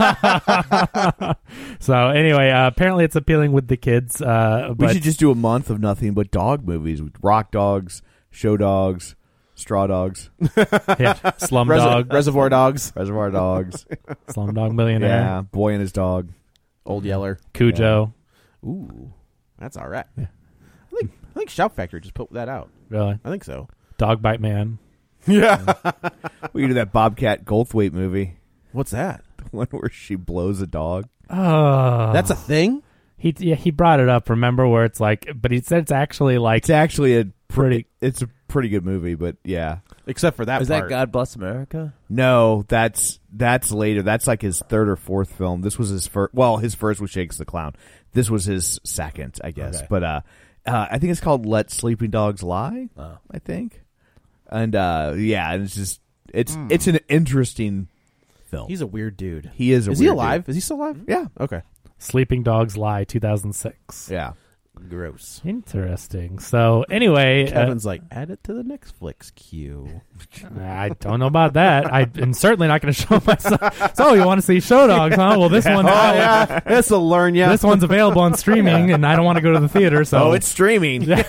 So anyway, apparently it's appealing with the kids. We should just do a month of nothing but dog movies: Rock Dogs, Show Dogs, Straw Dogs, Slumdog, Reservoir Dogs, Slumdog Millionaire, yeah, Boy and His Dog, Old Yeller, Cujo. Yeah. Ooh, that's all right. Yeah. I think Shout Factory just put that out. Really? I think so. Dog Bite Man. Yeah. We could do that Bobcat Goldthwait movie. What's that? The one where she blows a dog. Oh, that's a thing? He brought it up, remember, where it's like, but he said it's actually a pretty good movie, but yeah. Except for that Is part. that God Bless America? No, that's later. That's like his third or fourth film. This was his first. Well, his first was Shakes the Clown. This was his second, I guess. Okay. But I think it's called Let Sleeping Dogs Lie. I think, and it's just it's an interesting film. He's a weird dude. He is. Is he alive? Is he still alive? Yeah. Okay. Sleeping Dogs Lie, 2006. Yeah. Gross. Interesting. So anyway, Kevin's like, add it to the Netflix queue. I don't know about that. I'm certainly not going to show myself. So you want to see Show Dogs, huh? Well, this one's this will learn you. This one's available on streaming, and I don't want to go to the theater. So it's streaming. There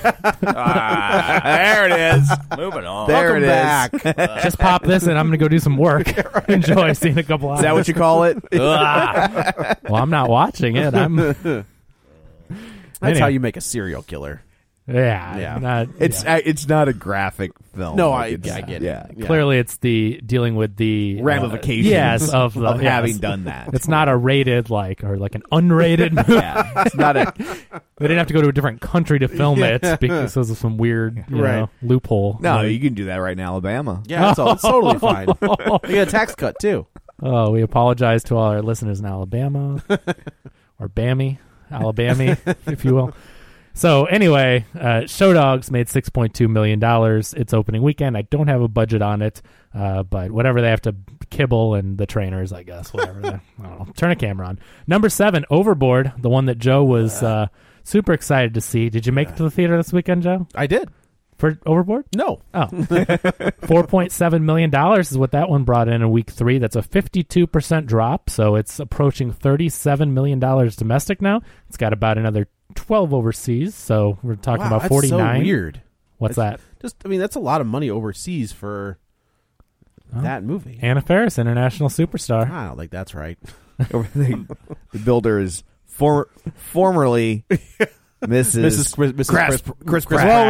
it is. Moving on. There Welcome it is. back. just pop this, and I'm going to go do some work. Enjoy seeing a couple hours. Is that what you call it? Well, I'm not watching it. That's how you make a serial killer. Yeah. It's not a graphic film. No, Like, I get it. Yeah. Clearly, it's the dealing with the ramifications. Yes, of having done that. It's not a rated or like an unrated movie. Yeah, it's not a. They didn't have to go to a different country to film it because of some weird loophole. No, you can do that right in Alabama. Yeah, it's totally fine. You get a tax cut too. Oh, we apologize to all our listeners in Alabama or Bammy, Alabama, if you will. So anyway, Show Dogs made $6.2 million its opening weekend. I don't have a budget on it, but whatever they have to kibble and the trainers, I guess, whatever. I don't know. Turn a camera on. Number 7, Overboard, the one that Joe was super excited to see. Did you make it to the theater this weekend, Joe? I did. For Overboard? No. Oh. $4.7 million is what that one brought in week 3. That's a 52% drop, so it's approaching $37 million domestic now. It's got about another 12 overseas, so we're talking about 49. That's so weird. What's that? That's a lot of money overseas for that movie. Anna Faris, international superstar. I don't think that's right. The builder is formerly Mrs. Chris Pratt. Well,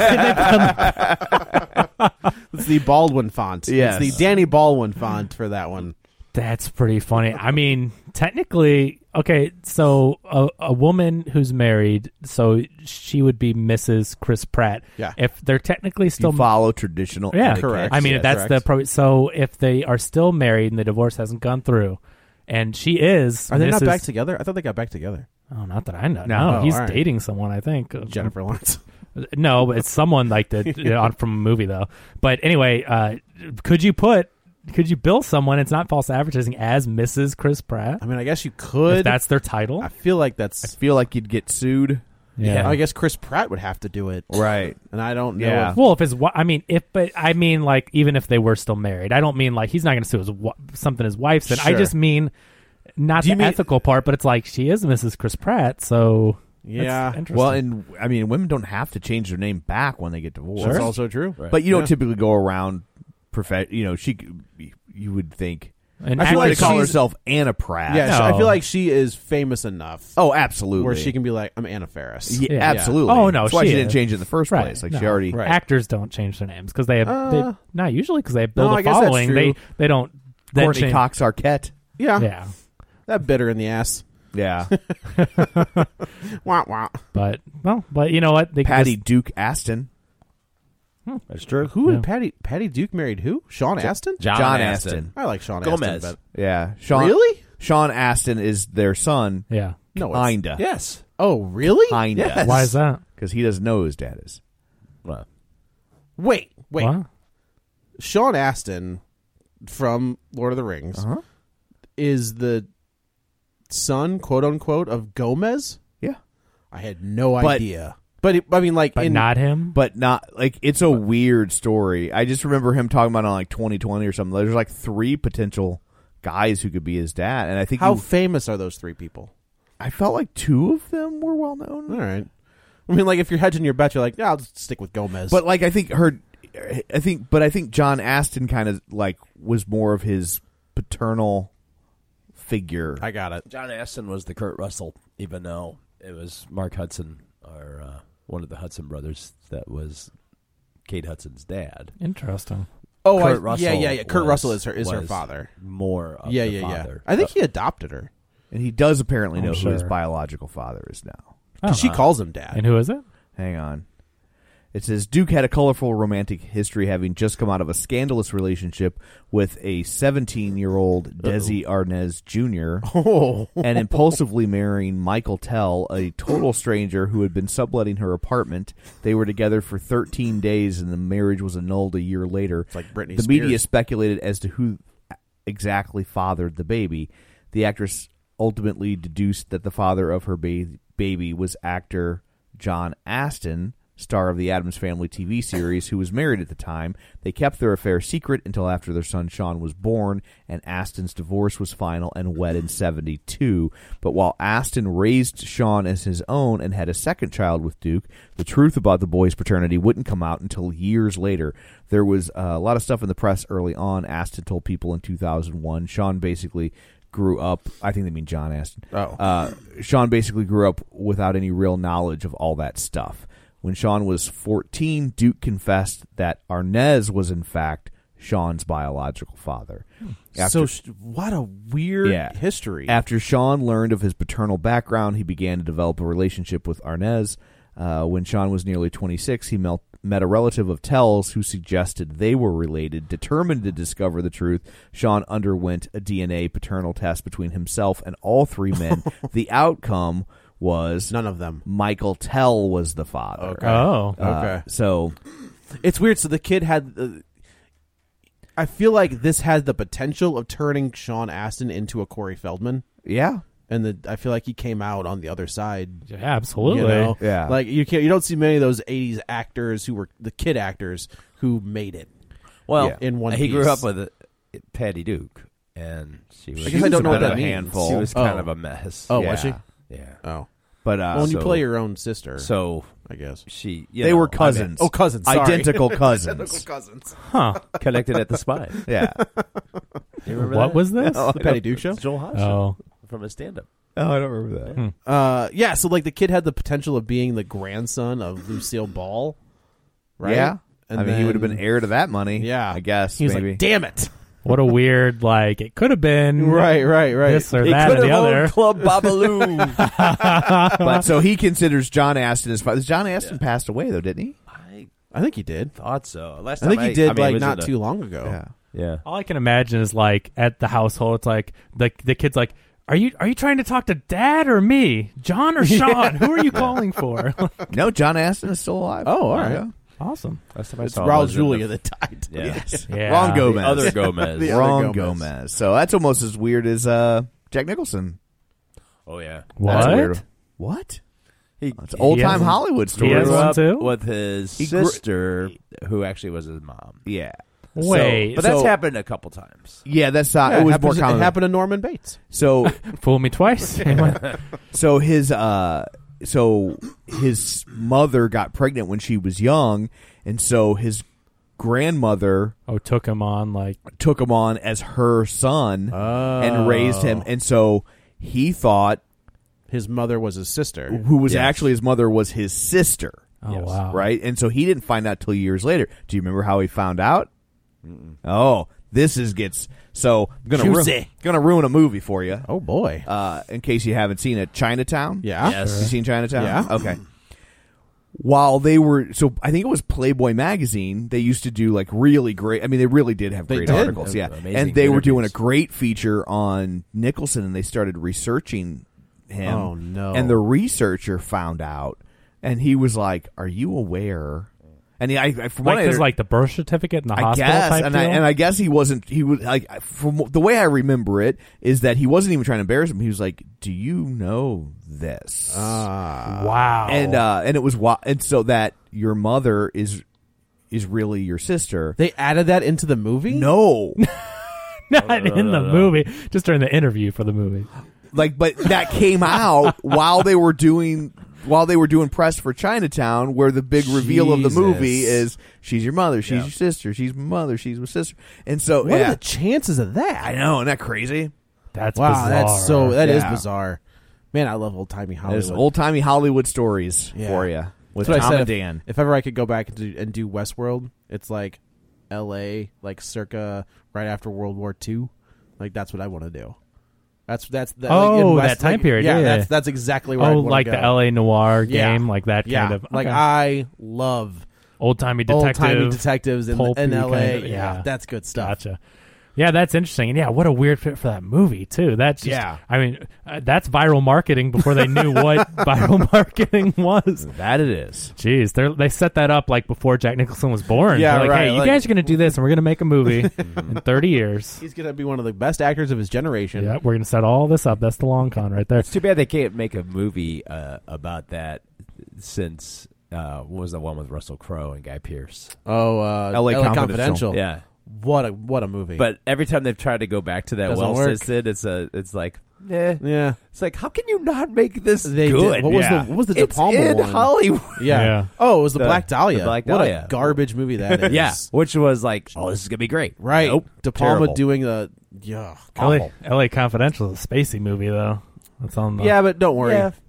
right. It's the Baldwin font. Yes. It's the Danny Baldwin font for that one. That's pretty funny. I mean, technically, okay, so a woman who's married, so she would be Mrs. Chris Pratt. Yeah. If they're technically still follow traditional etiquette. Correct. I mean, Yes, that's correct. so if they are still married and the divorce hasn't gone through, and she is, Are they not Mrs. back together? I thought they got back together. Oh, not that I know. No. No, he's all right. dating someone, I think. Jennifer Lawrence. No, but it's someone like that from a movie though. But anyway, could you bill someone? It's not false advertising as Mrs. Chris Pratt. I mean, I guess you could. If that's their title. I feel like I feel like you'd get sued. Yeah. I guess Chris Pratt would have to do it, Right. and I don't know. Yeah. if- Well, if his, I mean, like even if they were still married, I don't mean like he's not going to sue something his wife said. I Sure. just mean not Do you the mean- ethical part, but it's like she is Mrs. Chris Pratt, so Yeah. that's interesting. Well, and I mean, women don't have to change their name back when they get divorced. That's also true. But you don't Yeah. typically go around. You would think And I feel like actors to call she's- herself Anna Pratt. Yeah, No. I feel like she is famous enough. Oh, absolutely. Where she can be like, I'm Anna Faris. Yeah, Yeah. absolutely. Oh, no, That's why she she didn't is. change it in the first Right. place. Like No. she already. Right. Actors don't change their names because they have not usually because they build No, a I guess that's following. true. They don't then Courtney change. Cox Arquette. Yeah. Yeah, That bitter in the ass. Yeah. Wah, wah. but you know what? They can Patty just- Duke Aston. That's true. Who Yeah. had Patty Duke married who? Sean Astin? John Astin. I like Sean Gomez. Astin. Yeah. Sean, Really? Sean Astin is their son. yeah. No, it's- Kinda. Yes. Oh, really? Kinda. Yes. Why is that? Because he doesn't know who his dad is. Well, Wait. What? Sean Astin from Lord of the Rings is the son, quote unquote, of Gomez? Yeah. I had no But- idea. But I mean, like, But not him. But not like it's a weird story. I just remember him talking about it on like 2020 or something. There's like 3 potential guys who could be his dad, and I think how famous are those 3 people? I felt like 2 of them were well known. All right. I mean, like, if you're hedging your bet, you're like, yeah, I'll just stick with Gomez. But like I think John Astin kind of like was more of his paternal figure. I got it. John Astin was the Kurt Russell, even though it was Mark Hudson, or one of the Hudson brothers, that was Kate Hudson's dad. Interesting. Oh, Kurt Russell yeah. Kurt was- Russell is her was father. More of Yeah, the yeah. father. I think he adopted her. And he does apparently I'm know who his sure. biological father is now. Oh. She calls him dad. And who is it? Hang on. It says Duke had a colorful romantic history, having just come out of a scandalous relationship with a 17-year-old Desi Arnaz Jr. Oh. and impulsively marrying Michael Tell, a total stranger who had been subletting her apartment. They were together for 13 days, and the marriage was annulled a year later. It's like Britney The media Spears. speculated as to who exactly fathered the baby. The actress ultimately deduced that the father of her baby was actor John Astin, star of the Addams Family TV series, who was married at the time. They kept their affair secret until after their son Sean was born, and Astin's divorce was final and wed in 1972. But while Astin raised Sean as his own and had a second child with Duke, the truth about the boy's paternity wouldn't come out until years later. There was a lot of stuff in the press early on. Astin told people in 2001 Sean basically grew up, I think they mean John Astin. Sean basically grew up without any real knowledge of all that stuff. When Sean was 14, Duke confessed that Arnaz was in fact Sean's biological father. What a weird history. After Sean learned of his paternal background, he began to develop a relationship with Arnaz. When Sean was nearly 26, he met a relative of Tell's who suggested they were related. Determined to discover the truth, Sean underwent a DNA paternal test between himself and all 3 men. The outcome was none of them. Michael Tell was the father. Okay. Oh. Okay. So it's weird. So the kid had. I feel like this had the potential of turning Sean Astin into a Corey Feldman. Yeah. And I feel like he came out on the other side. Yeah, absolutely. You know? Yeah. Like you don't see many of those 80s actors who were the kid actors who made it. Well, in one he piece. grew up with Patty Duke, and she was. I guess I don't know what kind that of a means. handful. She was kind of a mess. Oh, Yeah. was she? Yeah. Oh. But Well, when you so- play your own sister, So I guess. she, they were cousins. cousins. Sorry. Identical cousins. Identical cousins. Huh. connected at the spine. Yeah. You remember What that? was this? The Patty Duke show? It's Joel Hodge Oh. from a stand-up. Oh, I don't remember that. Yeah, so like the kid had the potential of being the grandson of Lucille Ball, right? Yeah. And I mean, he would have then- been heir to that money. Yeah, I guess. He was maybe. like, "Damn it!" What a weird, like, it could have been Right. this or He that or could the have owned other. Club Babaloo. But so he considers John Astin his father. John Astin passed away though, didn't he? I think he did. Thought so. Last I time think he did I mean, it like was not in too long ago. Yeah. Yeah. All I can imagine is like at the household, it's like the kid's like, Are you trying to talk to Dad or me? John or Sean? Who are you calling for? No, John Astin is still alive. Oh, all right. Yeah. Awesome. Last time I It's saw him Raul was in Julia the- that died. Yeah. Yes. Yeah. Ron Gomez. The other Gomez. The other Ron Gomez. Gomez. So that's almost as weird as Jack Nicholson. Oh yeah. What? That's weird. What? He, It's old time has- Hollywood he story. has grew one up too? with his He grew- sister, who actually was his mom. Yeah. Wait. But that's so- happened a couple times. Yeah, that's not. Yeah, it was happened, more common. It happened to Norman Bates. So Fool me twice. So his mother got pregnant when she was young, and so his grandmother took him on as her son and raised him, and so he thought his mother was his sister, who was actually his mother was his sister. Oh, wow. Right? And so he didn't find out till years later. Do you remember how he found out? Oh, this gets so gonna ruin a movie for you. Oh boy! In case you haven't seen it, Chinatown. Yeah, yes. You seen Chinatown? Yeah. Okay. While they were I think it was Playboy magazine. They used to do like really great. I mean, they really did have great articles. Yeah, and they were doing a great feature on Nicholson, and they started researching him. Oh no! And the researcher found out, and he was like, "Are you aware?" And like the birth certificate in the hospital guess, type and deal? I guess he wasn't. He was like, from the way I remember it, is that he wasn't even trying to embarrass him. He was like, "Do you know this?" Wow. And it was and so that your mother is really your sister. They added that into the movie? No, not in the movie. Just during the interview for the movie. But that came out while they were doing press for Chinatown, where the big reveal of the movie is she's your mother, she's your sister, she's my mother, she's my sister. And so what are the chances of that? I know, isn't that crazy? That's bizarre. That is bizarre. Man, I love old-timey Hollywood. There's old-timey Hollywood stories for you with Tom and Dan. If ever I could go back and do Westworld, it's like L.A., like circa right after World War II. Like, that's what I want to do. That's that time period. Yeah, that's exactly where I want like to go. the L.A. noir game, like that kind of. Like, I love old-timey detectives in L.A. Yeah, that's good stuff. Gotcha. Yeah, that's interesting. And what a weird fit for that movie, too. That's just, I mean, that's viral marketing before they knew what viral marketing was. That it is. Jeez, they set that up like before Jack Nicholson was born. Yeah, They're like, right. hey, you guys are going to do this, and we're going to make a movie in 30 years. He's going to be one of the best actors of his generation. Yeah, we're going to set all this up. That's the long con right there. It's too bad they can't make a movie about that since, what was the one with Russell Crowe and Guy Pearce? Oh, L.A. Confidential. Yeah. What a movie! But every time they've tried to go back to that well-sisted, it's like, yeah. It's like, how can you not make this good? Did. What was the De Palma in one? Hollywood. Yeah. Oh, it was the Black Dahlia. The Black Dahlia. What a garbage movie that is. Yeah, which was like, oh, this is gonna be great. Right. Nope. De Palma Terrible. doing the L.A. Confidential is a spacey movie though. That's on the but don't worry. Yeah.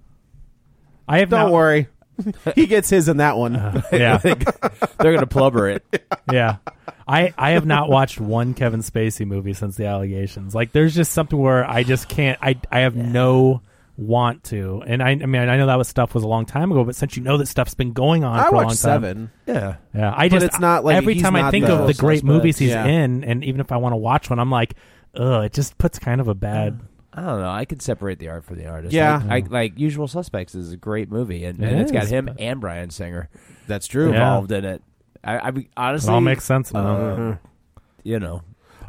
Don't worry. He gets his in that one. Yeah. They're gonna plumber it. Yeah. I have not watched one Kevin Spacey movie since the allegations. Like, there's just something where I just can't. I have no want to. And I mean, I know that stuff was a long time ago, but since you know that stuff's been going on for a long time. I watched 7. Yeah. Yeah. But it's not like every he's time I not think the of the great suspect. movies he's Yeah. in, and even if I want to watch one, I'm like, ugh, it just puts kind of a bad. I don't know. I can separate the art from the artist. Yeah. Like Usual Suspects is a great movie, and It it's got is, him but- and Bryan Singer That's true. involved in it. I mean, honestly, It all makes sense now. you know,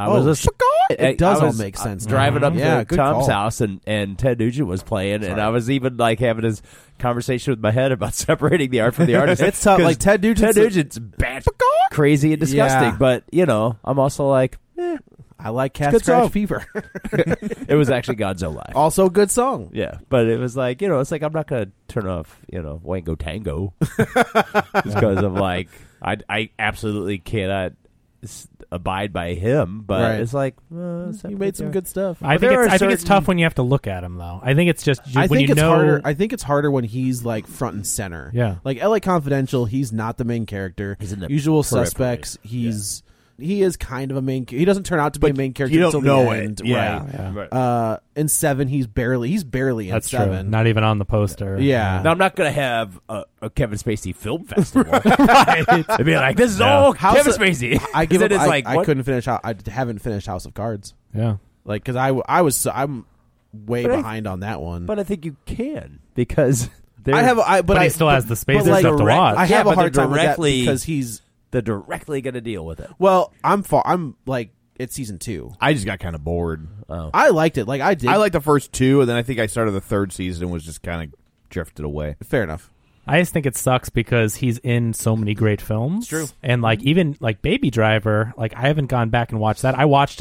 it does I all was make sense. driving up Yeah, to good Tom's call. house, and Ted Nugent was playing, and I was even like having his conversation with my head about separating the art from the artist. It's tough. 'Cause Like Ted Nugent's bad, crazy, and disgusting. Yeah. But I'm also like, I like Cat good Scratch song. Fever. it was actually God's Own Life. Also a good song. Yeah, but it was like, it's like I'm not going to turn off, Wango Tango because of like I absolutely cannot abide by him, but Right. it's like You made some good stuff. I think it's tough when you have to look at him though. I think it's just I when think you it's know. harder. I think it's harder when he's like front and center. Yeah. Like L.A. Confidential, he's not the main character. He's in the Usual periphery. Suspects, he is kind of a main. He doesn't turn out to be a main character you until don't the know end. it. Yeah. Right. Right. In 7, he's barely in That's 7. true. Not even on the poster. Yeah. Now I'm not going to have a Kevin Spacey film festival. I'd be like, this is all Kevin Spacey. I give it up. is like I what? couldn't finish. I haven't finished House of Cards. Yeah. Like because I'm way behind on that one. But I think you can because But he still has the space and stuff to watch. I have a hard time with that directly- because they're directly going to deal with it. well, I'm like it's season 2. I just got kind of bored. I liked it. Like I did. I liked the first 2, and then I think I started the third season and was just kind of drifted away. Fair enough. I just think it sucks because he's in so many great films. It's true. And like even like Baby Driver, like I haven't gone back and watched that. I watched it on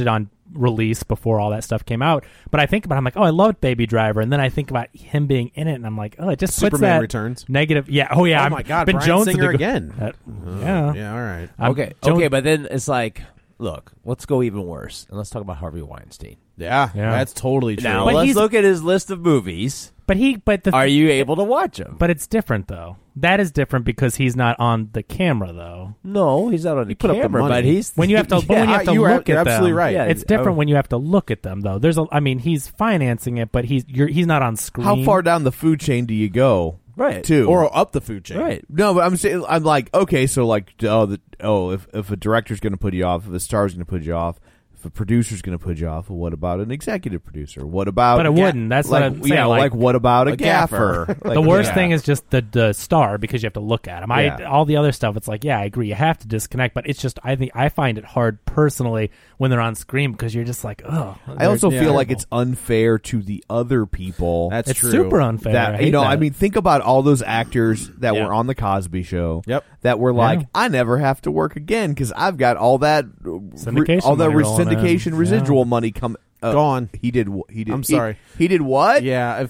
release before all that stuff came out. But I think about it, I'm like, oh, I loved Baby Driver, and then I think about him being in it, and I'm like, oh, it just puts Superman that Returns. negative. Yeah. Oh yeah. Oh my God. Ben Bryan Jones Singer again. Yeah. Yeah. All right. Okay, but then it's like, look, let's go even worse, and let's talk about Harvey Weinstein. Yeah. Yeah. That's totally true. Now But let's he's- look at his list of movies. But Are you able to watch them? But it's different though. That is different because he's not on the camera though. No, he's not on the put up the camera, money. but he's When you have to, but when you have to you're look at them, absolutely right. Yeah, it's different when you have to look at them though. He's financing it, but he's not on screen. How far down the food chain do you go? Right. To Or up the food chain. Right. No, but I'm saying, I'm like, okay, so like, if a director's going to put you off, if a star's going to put you off, if a producer's going to put you off, well, what about an executive producer? What about? But it wouldn't. That's like, what I'm saying. Yeah, like what about a gaffer? Like, The worst yeah. thing is just the star because you have to look at him. Yeah. All the other stuff, it's like, yeah, I agree. You have to disconnect, but it's just I find it hard personally when they're on screen because you're just like, oh. I also feel like terrible. it's unfair to the other people. That's It's true. super unfair. I That hate I that. mean, think about all those actors that Yeah. were on the Cosby Show. Yep. That were like, Yeah. I never have to work again because I've got all that Syndication all that money rolling in. syndication residual money come Gone. He did. He did. I'm sorry. He did what? Yeah.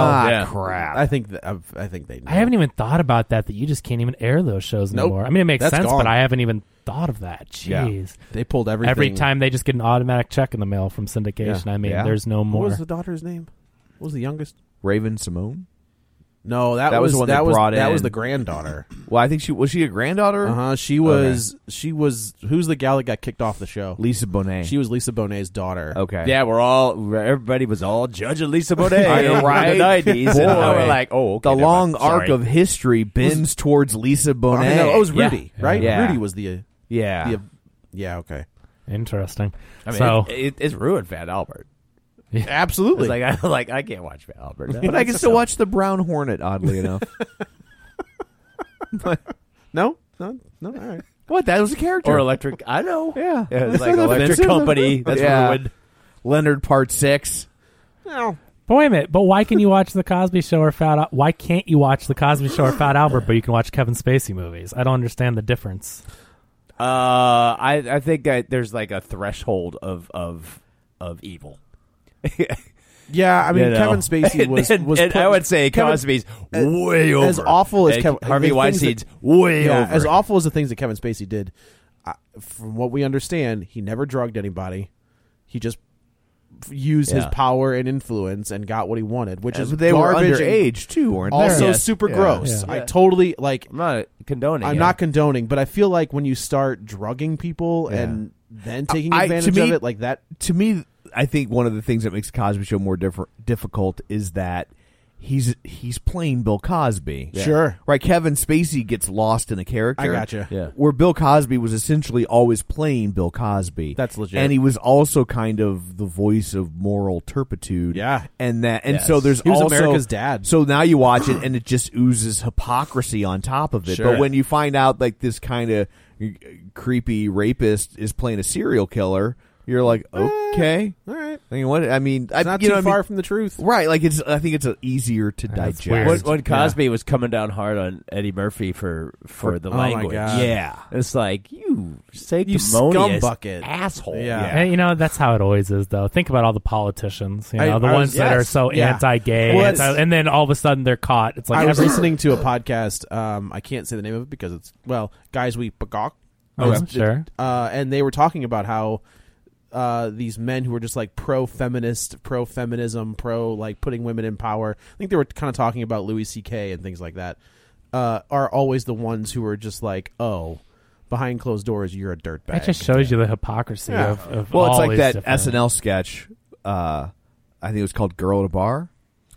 Crap. I think I think they know. I haven't even thought about that you just can't even air those shows Nope. anymore. I mean, it makes That's sense, gone. but I haven't even thought of that. Yeah. Jeez. They pulled everything. Every time they just get an automatic check in the mail from syndication. Yeah. I mean, Yeah. there's no What more. was the daughter's name? What was the youngest? Raven Simone. No, that That was the one they brought that in. was the granddaughter. Well, I think she was a granddaughter. She was. She was. Who's the gal that got kicked off the show? Lisa Bonet. She was Lisa Bonet's daughter. Okay. Yeah, everybody was all judging Lisa Bonet I know, right? in the 90s. And now we're like, oh, okay. The never long mind. arc Sorry. of history bends towards Lisa Bonet. I know. Oh, it was Rudy, Yeah. right? Yeah. Rudy was the. Yeah. Yeah. Okay. Interesting. I mean, so it's ruined Fat Albert. Absolutely. It's like I can't watch Fat Albert. But I can still watch the Brown Hornet, oddly enough. No. All right. What? That was a character. Or Electric. I know. Yeah. It's like not Electric offensive. Company. That's Yeah. ruined. Leonard Part 6. No. But wait a minute. But why can you watch the Cosby Show or Fat? Why can't you watch the Cosby Show or Fat Albert, but you can watch Kevin Spacey movies? I don't understand the difference. I think that there's like a threshold of evil. Yeah, I mean, You know? Kevin Spacey was. and was I would say Cosby's way over. As awful as And Kevin Harvey the things Weinstein's that- way yeah, over. as awful as the things that Kevin Spacey did, from what we understand, he never drugged anybody. He just used his Yeah. power and influence and got what he wanted, which is They were garbage and underage, too, weren't they? Also, Yes. super Yeah. gross. Yeah. I totally like. I'm not condoning. I'm it. not condoning, but I feel like when you start drugging people Yeah. and then taking to advantage me- of it, like that. To me, I think one of the things that makes the Cosby Show more difficult is that he's playing Bill Cosby. Yeah. Sure. Right, Kevin Spacey gets lost in a character. I gotcha. Yeah. Where Bill Cosby was essentially always playing Bill Cosby. That's legit. And he was also kind of the voice of moral turpitude. Yeah. And Yes. so there's He was also America's dad. So now you watch it and it just oozes hypocrisy on top of it. Sure. But when you find out like this kind of creepy rapist is playing a serial killer, you're like, okay. All right. I mean, what? I mean, It's not you too know what I far mean? from the truth. Right, like I think it's easier to That's digest. weird. When Cosby was coming down hard on Eddie Murphy for the my language, God. Yeah. it's like you You sanctimonious scumbucket. asshole. Yeah. And, you know, that's how it always is, though. Think about all the politicians, you know, the I ones was- that are yes, so yeah. anti-gay, Well, it's- and then all of a sudden they're caught. It's like I was every- listening to a podcast. I can't say the name of it because it's Guys We Pagok. Oh, sure. And they were talking about how these men who were just like pro-feminist, pro-feminism, like putting women in power. I think they were kind of talking about Louis C.K. and things like that. Are always the ones who are just like, oh, behind closed doors, you're a dirtbag. That just shows you the hypocrisy Yeah. of Well, it's all like these that different- SNL sketch. I think it was called "Girl at a Bar."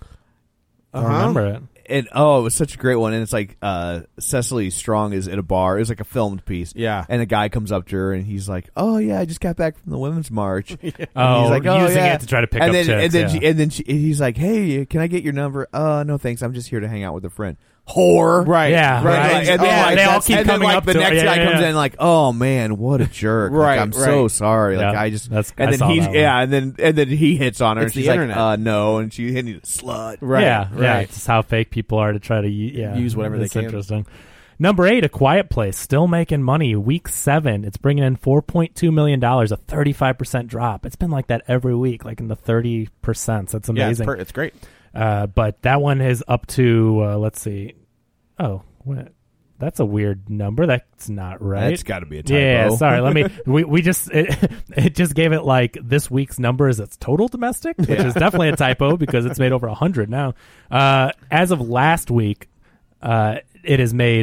I don't remember it. And it was such a great one. And it's like Cecily Strong is at a bar. It was like a filmed piece. Yeah. And a guy comes up to her and he's like, "Oh yeah, I just got back from the Women's March." And Oh, he's like, using yeah. it to try to pick and up then, chicks, And then he's like, "Hey, can I get your number?" No, thanks. I'm just here to hang out with a friend. Whore. Right. Yeah, right. Like, and then, Yeah, like, they all that's- keep and then, coming like, up the to next her. guy Yeah, comes yeah. in like, "Oh man, what a jerk!" Right, Like, I'm so right. sorry. Like Yeah, I just I and saw then he's that one. and then he hits on her It's and she's the like, internet. "No," and she hit slut. Right. Yeah, right. yeah. It's just how fake people are to try to Use whatever they it's can. interesting. Number 8, A Quiet Place, still making money. Week 7, it's bringing in $4.2 million, a 35% drop. It's been like that every week, like in the 30%. That's amazing. Yeah, it's great. But that one is up to, let's see. Oh, what? That's a weird number. That's not right. That's got to be a typo. Yeah, sorry. Let me. We just it just gave it like this week's number is its total domestic, which is definitely a typo because it's made over 100 now. As of last week, it has made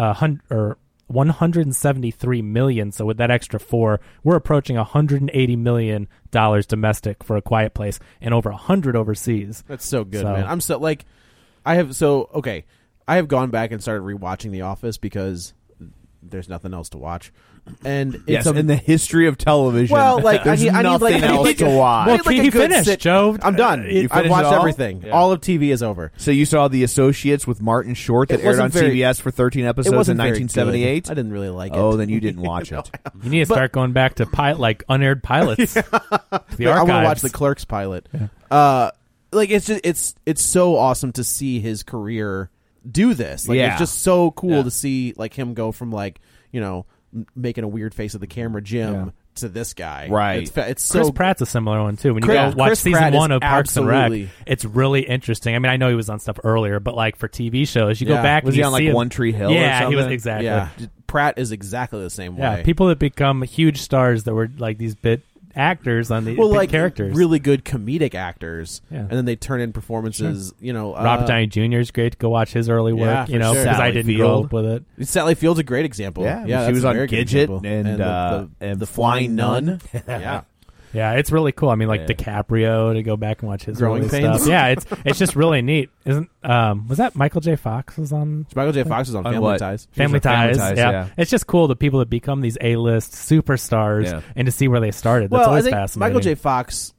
173 million. So with that extra 4, we're approaching $180 million domestic for A Quiet Place and over 100 overseas. That's so good, man. I'm so like, I have gone back and started rewatching The Office because there's nothing else to watch. And it's in the history of television, well, like there's I need nothing else to watch. Well, he finished, Joe. I'm done. I've watched everything. Yeah. All of TV is over. So you saw The Associates with Martin Short that aired on CBS for 13 episodes in 1978? I didn't really like it. Oh, then you didn't watch it. You need to start going back to unaired pilots. The archives. I want to watch the Clerks pilot. Yeah. Like it's so awesome to see his career do this. Like it's just so cool to see like him go from like, you know, making a weird face at the camera, Jim, to this guy. Right. It's so Chris Pratt's a similar one too. When you go watch season 1 of Parks and Rec, it's really interesting. I mean, I know he was on stuff earlier, but like for TV shows, you go back. Was and he on like One Tree Hill? Yeah, or something? he was exactly. Yeah, Pratt is exactly the same way. Yeah, people that become huge stars that were like these bit actors on the big characters, really good comedic actors, Yeah. and then they turn in performances. You know, Robert Downey Jr. is great to go watch his early work. Yeah, You know, for because sure. I didn't Sally grow Field. up with it. Sally Field's a great example. Yeah, yeah, she was that's a on very good Gidget example. and the Flying Nun. Yeah. Yeah, it's really cool. I mean, like DiCaprio to go back and watch his Growing early Pains. stuff. Yeah, it's just really neat. Isn't was that Michael J. Fox was on? Michael J. Fox was on Family what? Ties. Family Ties. Yeah. yeah. It's just cool the people that become these A-list superstars and to see where they started. That's Well, I always think fascinating. Michael J. Fox,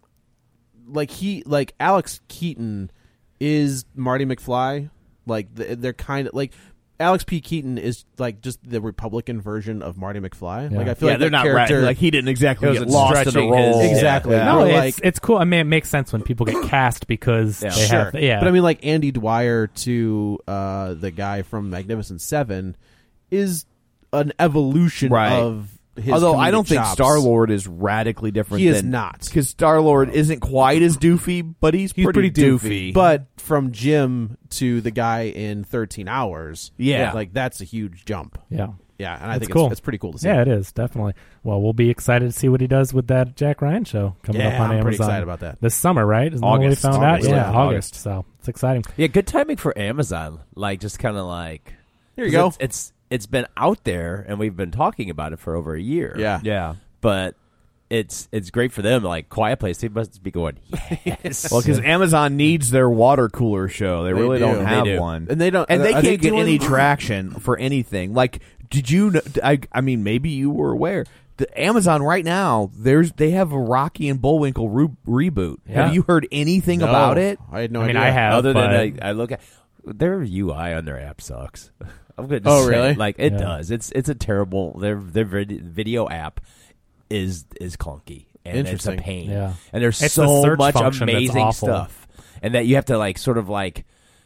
like Alex Keaton is Marty McFly. Like they're kind of like Alex P. Keaton is like just the Republican version of Marty McFly. Yeah. Like I feel like they're that not character, right. Like he didn't exactly He get wasn't lost in a stretching role. his- exactly. Yeah. No, Or it's cool. I mean, it makes sense when people get cast because they sure. have. Yeah, But I mean, like Andy Dwyer to the guy from Magnificent Seven is an evolution Right. of his. Although I comedic don't think chops. Star-Lord is radically different. He is than, not. because Star-Lord isn't quite as doofy, but he's pretty doofy. But from Jim to the guy in 13 Hours, Yeah. like that's a huge jump. yeah. Yeah, and I It's think cool. it's pretty cool to see. Yeah, it is definitely. Well, we'll be excited to see what he does with that Jack Ryan show coming up Yeah, on I'm Amazon. pretty excited about that. This summer, right? Isn't that when we August. found August, out? Yeah, yeah. August. So it's exciting. Yeah, good timing for Amazon. Like, just kind of like Here you go. It's been out there, and we've been talking about it for over a year. yeah. but it's great for them. Like Quiet Place, they must be going, yes. Well, because Amazon needs their water cooler show. They really do. don't They have do. one, And they don't- and they are they can't get doing- any traction for anything. Like, did you? I mean, maybe you were aware. The Amazon right now, they have a Rocky and Bullwinkle reboot. Yeah. Have you heard anything about it? I had no I mean, idea. I have. Other but than I look at their UI on their app sucks. I'm going to Oh, say, really? like it Yeah. does. It's a terrible. Their video app is clunky and it's a Interesting. pain. Yeah. And there's It's the so search much function that's amazing awful. stuff, and that you have to like sort of like.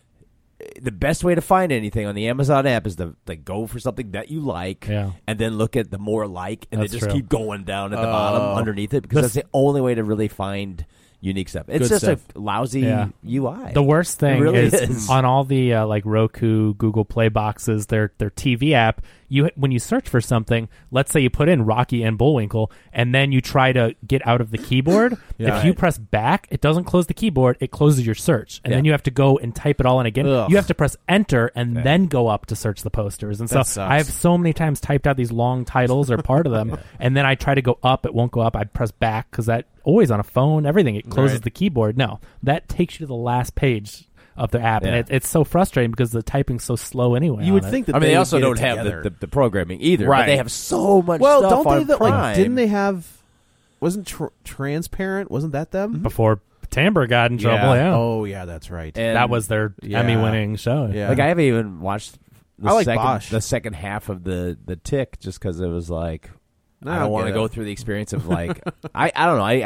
The best way to find anything on the Amazon app is to like go for something that you like, Yeah. and then look at the more like, and That's then just true. keep going down at the bottom underneath it because that's the only way to really find unique stuff. It's Good just stuff. a lousy Yeah. UI. The worst thing It really is on all the like Roku, Google Play boxes, their TV app. When you search for something, let's say you put in Rocky and Bullwinkle, and then you try to get out of the keyboard. Yeah. If you press back, it doesn't close the keyboard; it closes your search, and then you have to go and type it all in again. Ugh. You have to press Enter and then go up to search the posters. And That so sucks. I have so many times typed out these long titles or part of them, and then I try to go up, it won't go up. I press back because that always on a phone, everything it closes Right. the keyboard. No, that takes you to the last page of the app, and Yeah. it's so frustrating because the typing's so slow anyway. You would on it. think that I mean, they would also get it don't have together. the programming either. Right. But they have so much Well, stuff don't on they? That, like, Prime. didn't they have? Wasn't Transparent? Wasn't that them? before Timbre got in trouble. Yeah, Oh yeah, that's right. And that was their Yeah. Emmy-winning show. Yeah. Like I haven't even watched I like second, Bosch. the second half of the Tick just because it was like No, I I don't want to get it. go through the experience of like I don't know I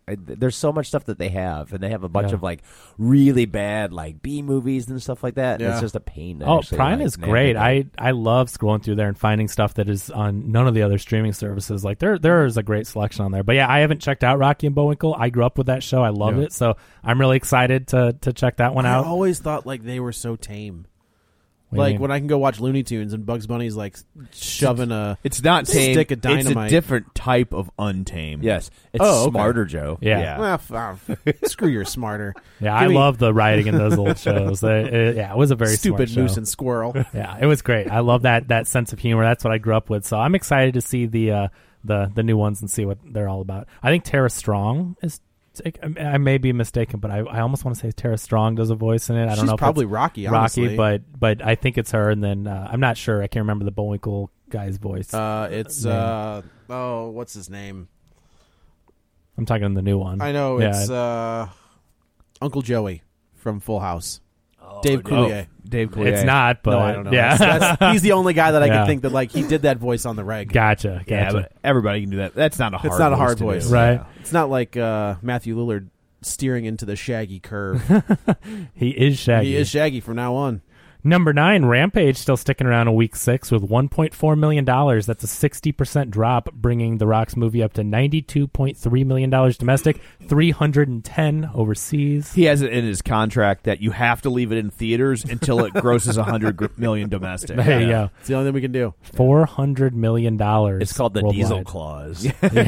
there's so much stuff that they have, and they have a bunch of like really bad like B movies and stuff like that. And it's just a pain. To actually, Prime like, is great. navigate. I love scrolling through there and finding stuff that is on none of the other streaming services. Like there is a great selection on there. But yeah, I haven't checked out Rocky and Bullwinkle. I grew up with that show. I loved it, so I'm really excited to check that one out. I always thought like they were so tame. What do you Like mean? when I can go watch Looney Tunes and Bugs Bunny's like shoving a It's not tame. stick of It's dynamite. a different type of untamed. Yes, it's okay. smarter, Joe. Yeah. Well, screw your smarter. Yeah, Give I me love the writing in those old shows. It was a very stupid smart moose show. and squirrel. Yeah, it was great. I love that sense of humor. That's what I grew up with. So I'm excited to see the new ones and see what they're all about. I think Tara Strong is. I may be mistaken, but I almost want to say Tara Strong does a voice in it. I don't She's know. If probably it's Rocky, honestly. but I think it's her. And then I'm not sure. I can't remember the Bullwinkle guy's voice. It's what's his name? I'm talking the new one. I know it's Uncle Joey from Full House. Dave Coulier. Dave Coulier. It's not, but No, I don't know. Yeah, He's the only guy that I Yeah. can think that like he did that voice on the reg. Gotcha. Yeah, but everybody can do that. That's not a hard. It's not a voice hard to do. voice, Right. It's not like Matthew Lillard steering into the Shaggy curve. He is Shaggy. He is Shaggy from now on. Number 9, Rampage, still sticking around in week 6 with $1.4 million. That's a 60% drop, bringing The Rock's movie up to $92.3 million domestic, $310 overseas. He has it in his contract that you have to leave it in theaters until it grosses $100 million domestic. There you go. It's the only thing we can do. $400 million. It's called the worldwide. Diesel Clause.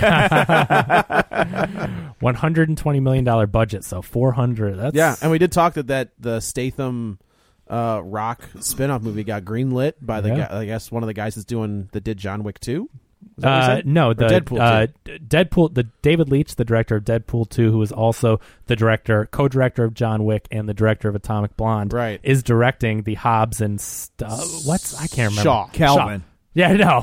$120 million budget, so $400. That's Yeah, and we did talk that the Statham Rock spin-off movie got greenlit by the guy, I guess one of the guys that's did John Wick 2? Is that what you said? No, Or the Deadpool 2? Deadpool, the David Leitch, the director of Deadpool 2, who is also the co-director of John Wick and the director of Atomic Blonde, Right. is directing the Hobbs and I can't remember. Shaw. Calvin. Yeah, no.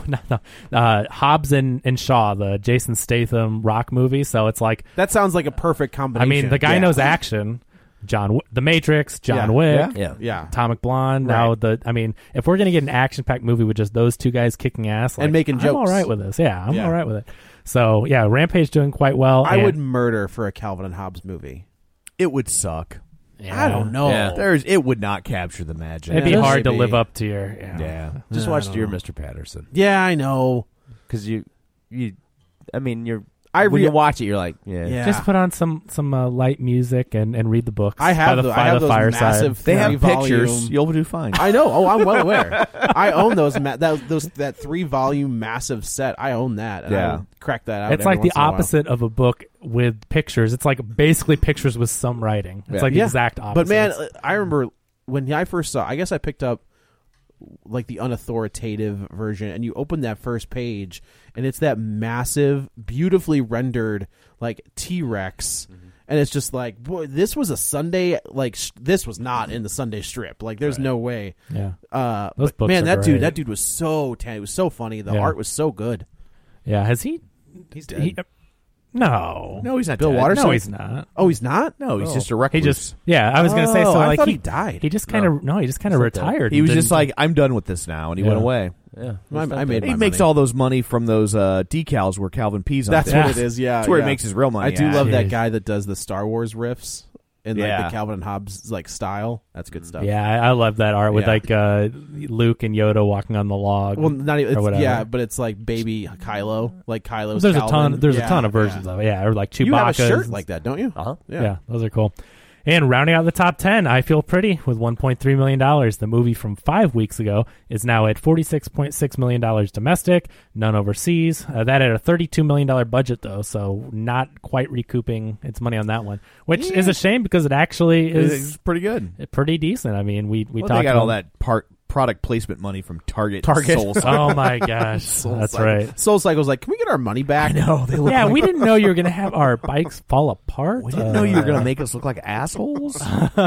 Hobbs and Shaw, the Jason Statham Rock movie. So it's like, That sounds like a perfect I combination. mean, the guy knows action. The Matrix, John Wick, Yeah. Atomic Blonde. Right. Now if we're gonna get an action-packed movie with just those two guys kicking ass And making I'm jokes. all right with this. Yeah, I'm all right with it. So yeah, Rampage doing quite well. I and- would murder for a Calvin and Hobbes movie. It would suck. I don't know. Yeah. It would not capture the magic. It'd be Yeah, hard to maybe. live up to your. Yeah. Just I watch don't Dear know. Mr. Patterson, Yeah, I know. because you, I mean, when re- you watch it, you're like, Yeah. Just put on some light music and read the books. I have by the, I by have the those fireside. massive They have 3-volume pictures. You'll do fine. I know. Oh, I'm well aware. I own those. That 3-volume massive set. I own that. And Yeah. I would crack that out. It's every like the once in a while. opposite of a book with pictures. It's like basically pictures with some writing. It's like the exact opposite. But man, I remember when I first saw. I guess I picked up like the unauthoritative version, and you open that first page, and it's that massive, beautifully rendered like T-Rex. And it's just like, boy, this was a Sunday. Like this was not in the Sunday strip. Like, there's no way. Yeah. Those Those books man, are that great. dude was so tan. It was so funny. The Yeah. art was so good. Yeah, has he? He's dead. No, No, he's not Bill dead. Watterson? no, he's not. Oh, he's not. No, he's Oh. just a He recluse. just, yeah, I was gonna say. So I like thought he died. He just kind of he just kind of retired. He was and just didn't- like, I'm done with this now, and he went Yeah. away. yeah, I made He my makes money. all those money from those decals where Calvin P's on. That's there. what it is. Yeah, That's where yeah. he makes his real money. I do at. love that Jeez. guy that does the Star Wars riffs in like Yeah. the Calvin and Hobbes like style. That's good stuff. Yeah, I love that art with Yeah. like Luke and Yoda walking on the log. Well, not even. or whatever. Yeah, but it's like baby Kylo, like Kylo's. There's Calvin. a ton of versions of it. Yeah, or like Chewbacca. You have a shirt like that, don't you? Uh-huh. Yeah, those are cool. And rounding out the top 10, I Feel Pretty with $1.3 million. The movie from 5 weeks ago is now at $46.6 million domestic, none overseas. That had a $32 million budget, though, so not quite recouping its money on that one, which is a shame because it actually is It's pretty good. pretty decent. I mean, we Well, talked they got about all that product placement money from Target. Target. Soul Oh, my gosh. That's Cycle. right. Soul Cycle's like, can we get our money back? No, they look Yeah, like, we didn't know you were going to have our bikes fall apart. we didn't know you were going to make us look like assholes.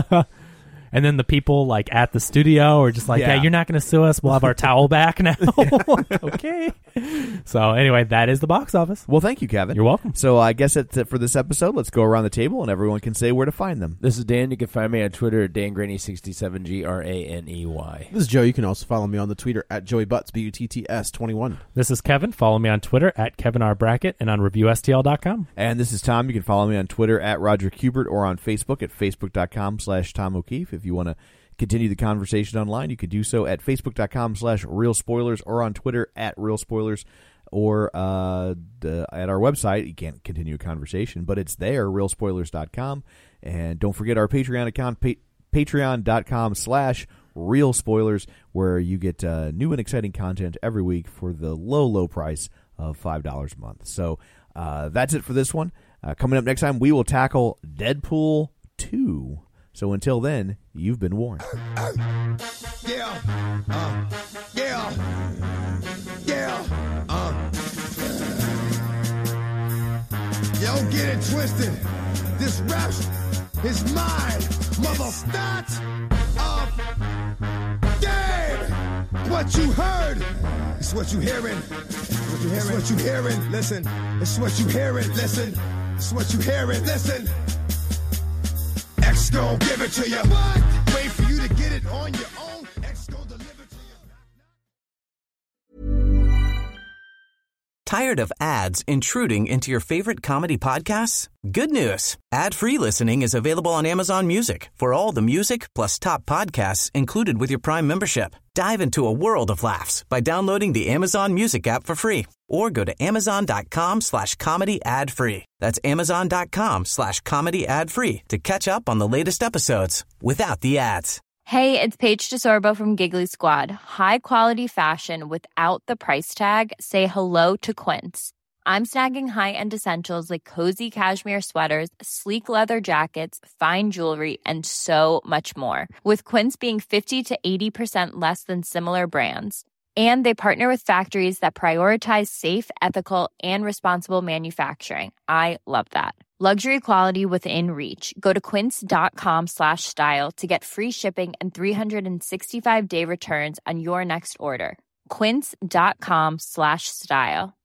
And then the people like at the studio are just like, Yeah. "Hey, you're not going to sue us. We'll have our towel back now." Okay. So anyway, that is the box office. Well, thank you, Kevin. You're welcome. So I guess that's it for this episode. Let's go around the table and everyone can say where to find them. This is Dan. You can find me on Twitter at DanGraney67, GRANEY. This is Joe. You can also follow me on the Twitter at JoeyButts, BUTTS21. This is Kevin. Follow me on Twitter at KevinRBrackett and on ReviewSTL.com. And this is Tom. You can follow me on Twitter at Roger Kubert or on Facebook at Facebook.com/Tom O'Keefe. If you want to continue the conversation online, you could do so at Facebook.com/Real Spoilers or on Twitter at Real Spoilers or at our website. You can't continue a conversation, but it's there, realspoilers.com. And don't forget our Patreon account, patreon.com/Real Spoilers, where you get new and exciting content every week for the low price of $5 a month. So that's it for this one. Coming up next time, we will tackle Deadpool 2. So until then, you've been warned. Don't get it twisted. This rap is mine, mother. Start of game. What you heard is what you hearing. It's what you hearing. Listen. It's what you hearing. Listen. It's what you hearing. Listen. X gon' give it to you. What? Wait for you to get it on your own. X gon' deliver to you. Tired of ads intruding into your favorite comedy podcasts? Good news. Ad-free listening is available on Amazon Music for all the music plus top podcasts included with your Prime membership. Dive into a world of laughs by downloading the Amazon Music app for free or go to amazon.com/comedy ad-free. That's amazon.com/comedy ad-free to catch up on the latest episodes without the ads. Hey, it's Paige DeSorbo from Giggly Squad. High quality fashion without the price tag. Say hello to Quince. I'm snagging high-end essentials like cozy cashmere sweaters, sleek leather jackets, fine jewelry, and so much more. With Quince being 50 to 80% less than similar brands. And they partner with factories that prioritize safe, ethical, and responsible manufacturing. I love that. Luxury quality within reach. Go to quince.com/style to get free shipping and 365-day returns on your next order. Quince.com/style.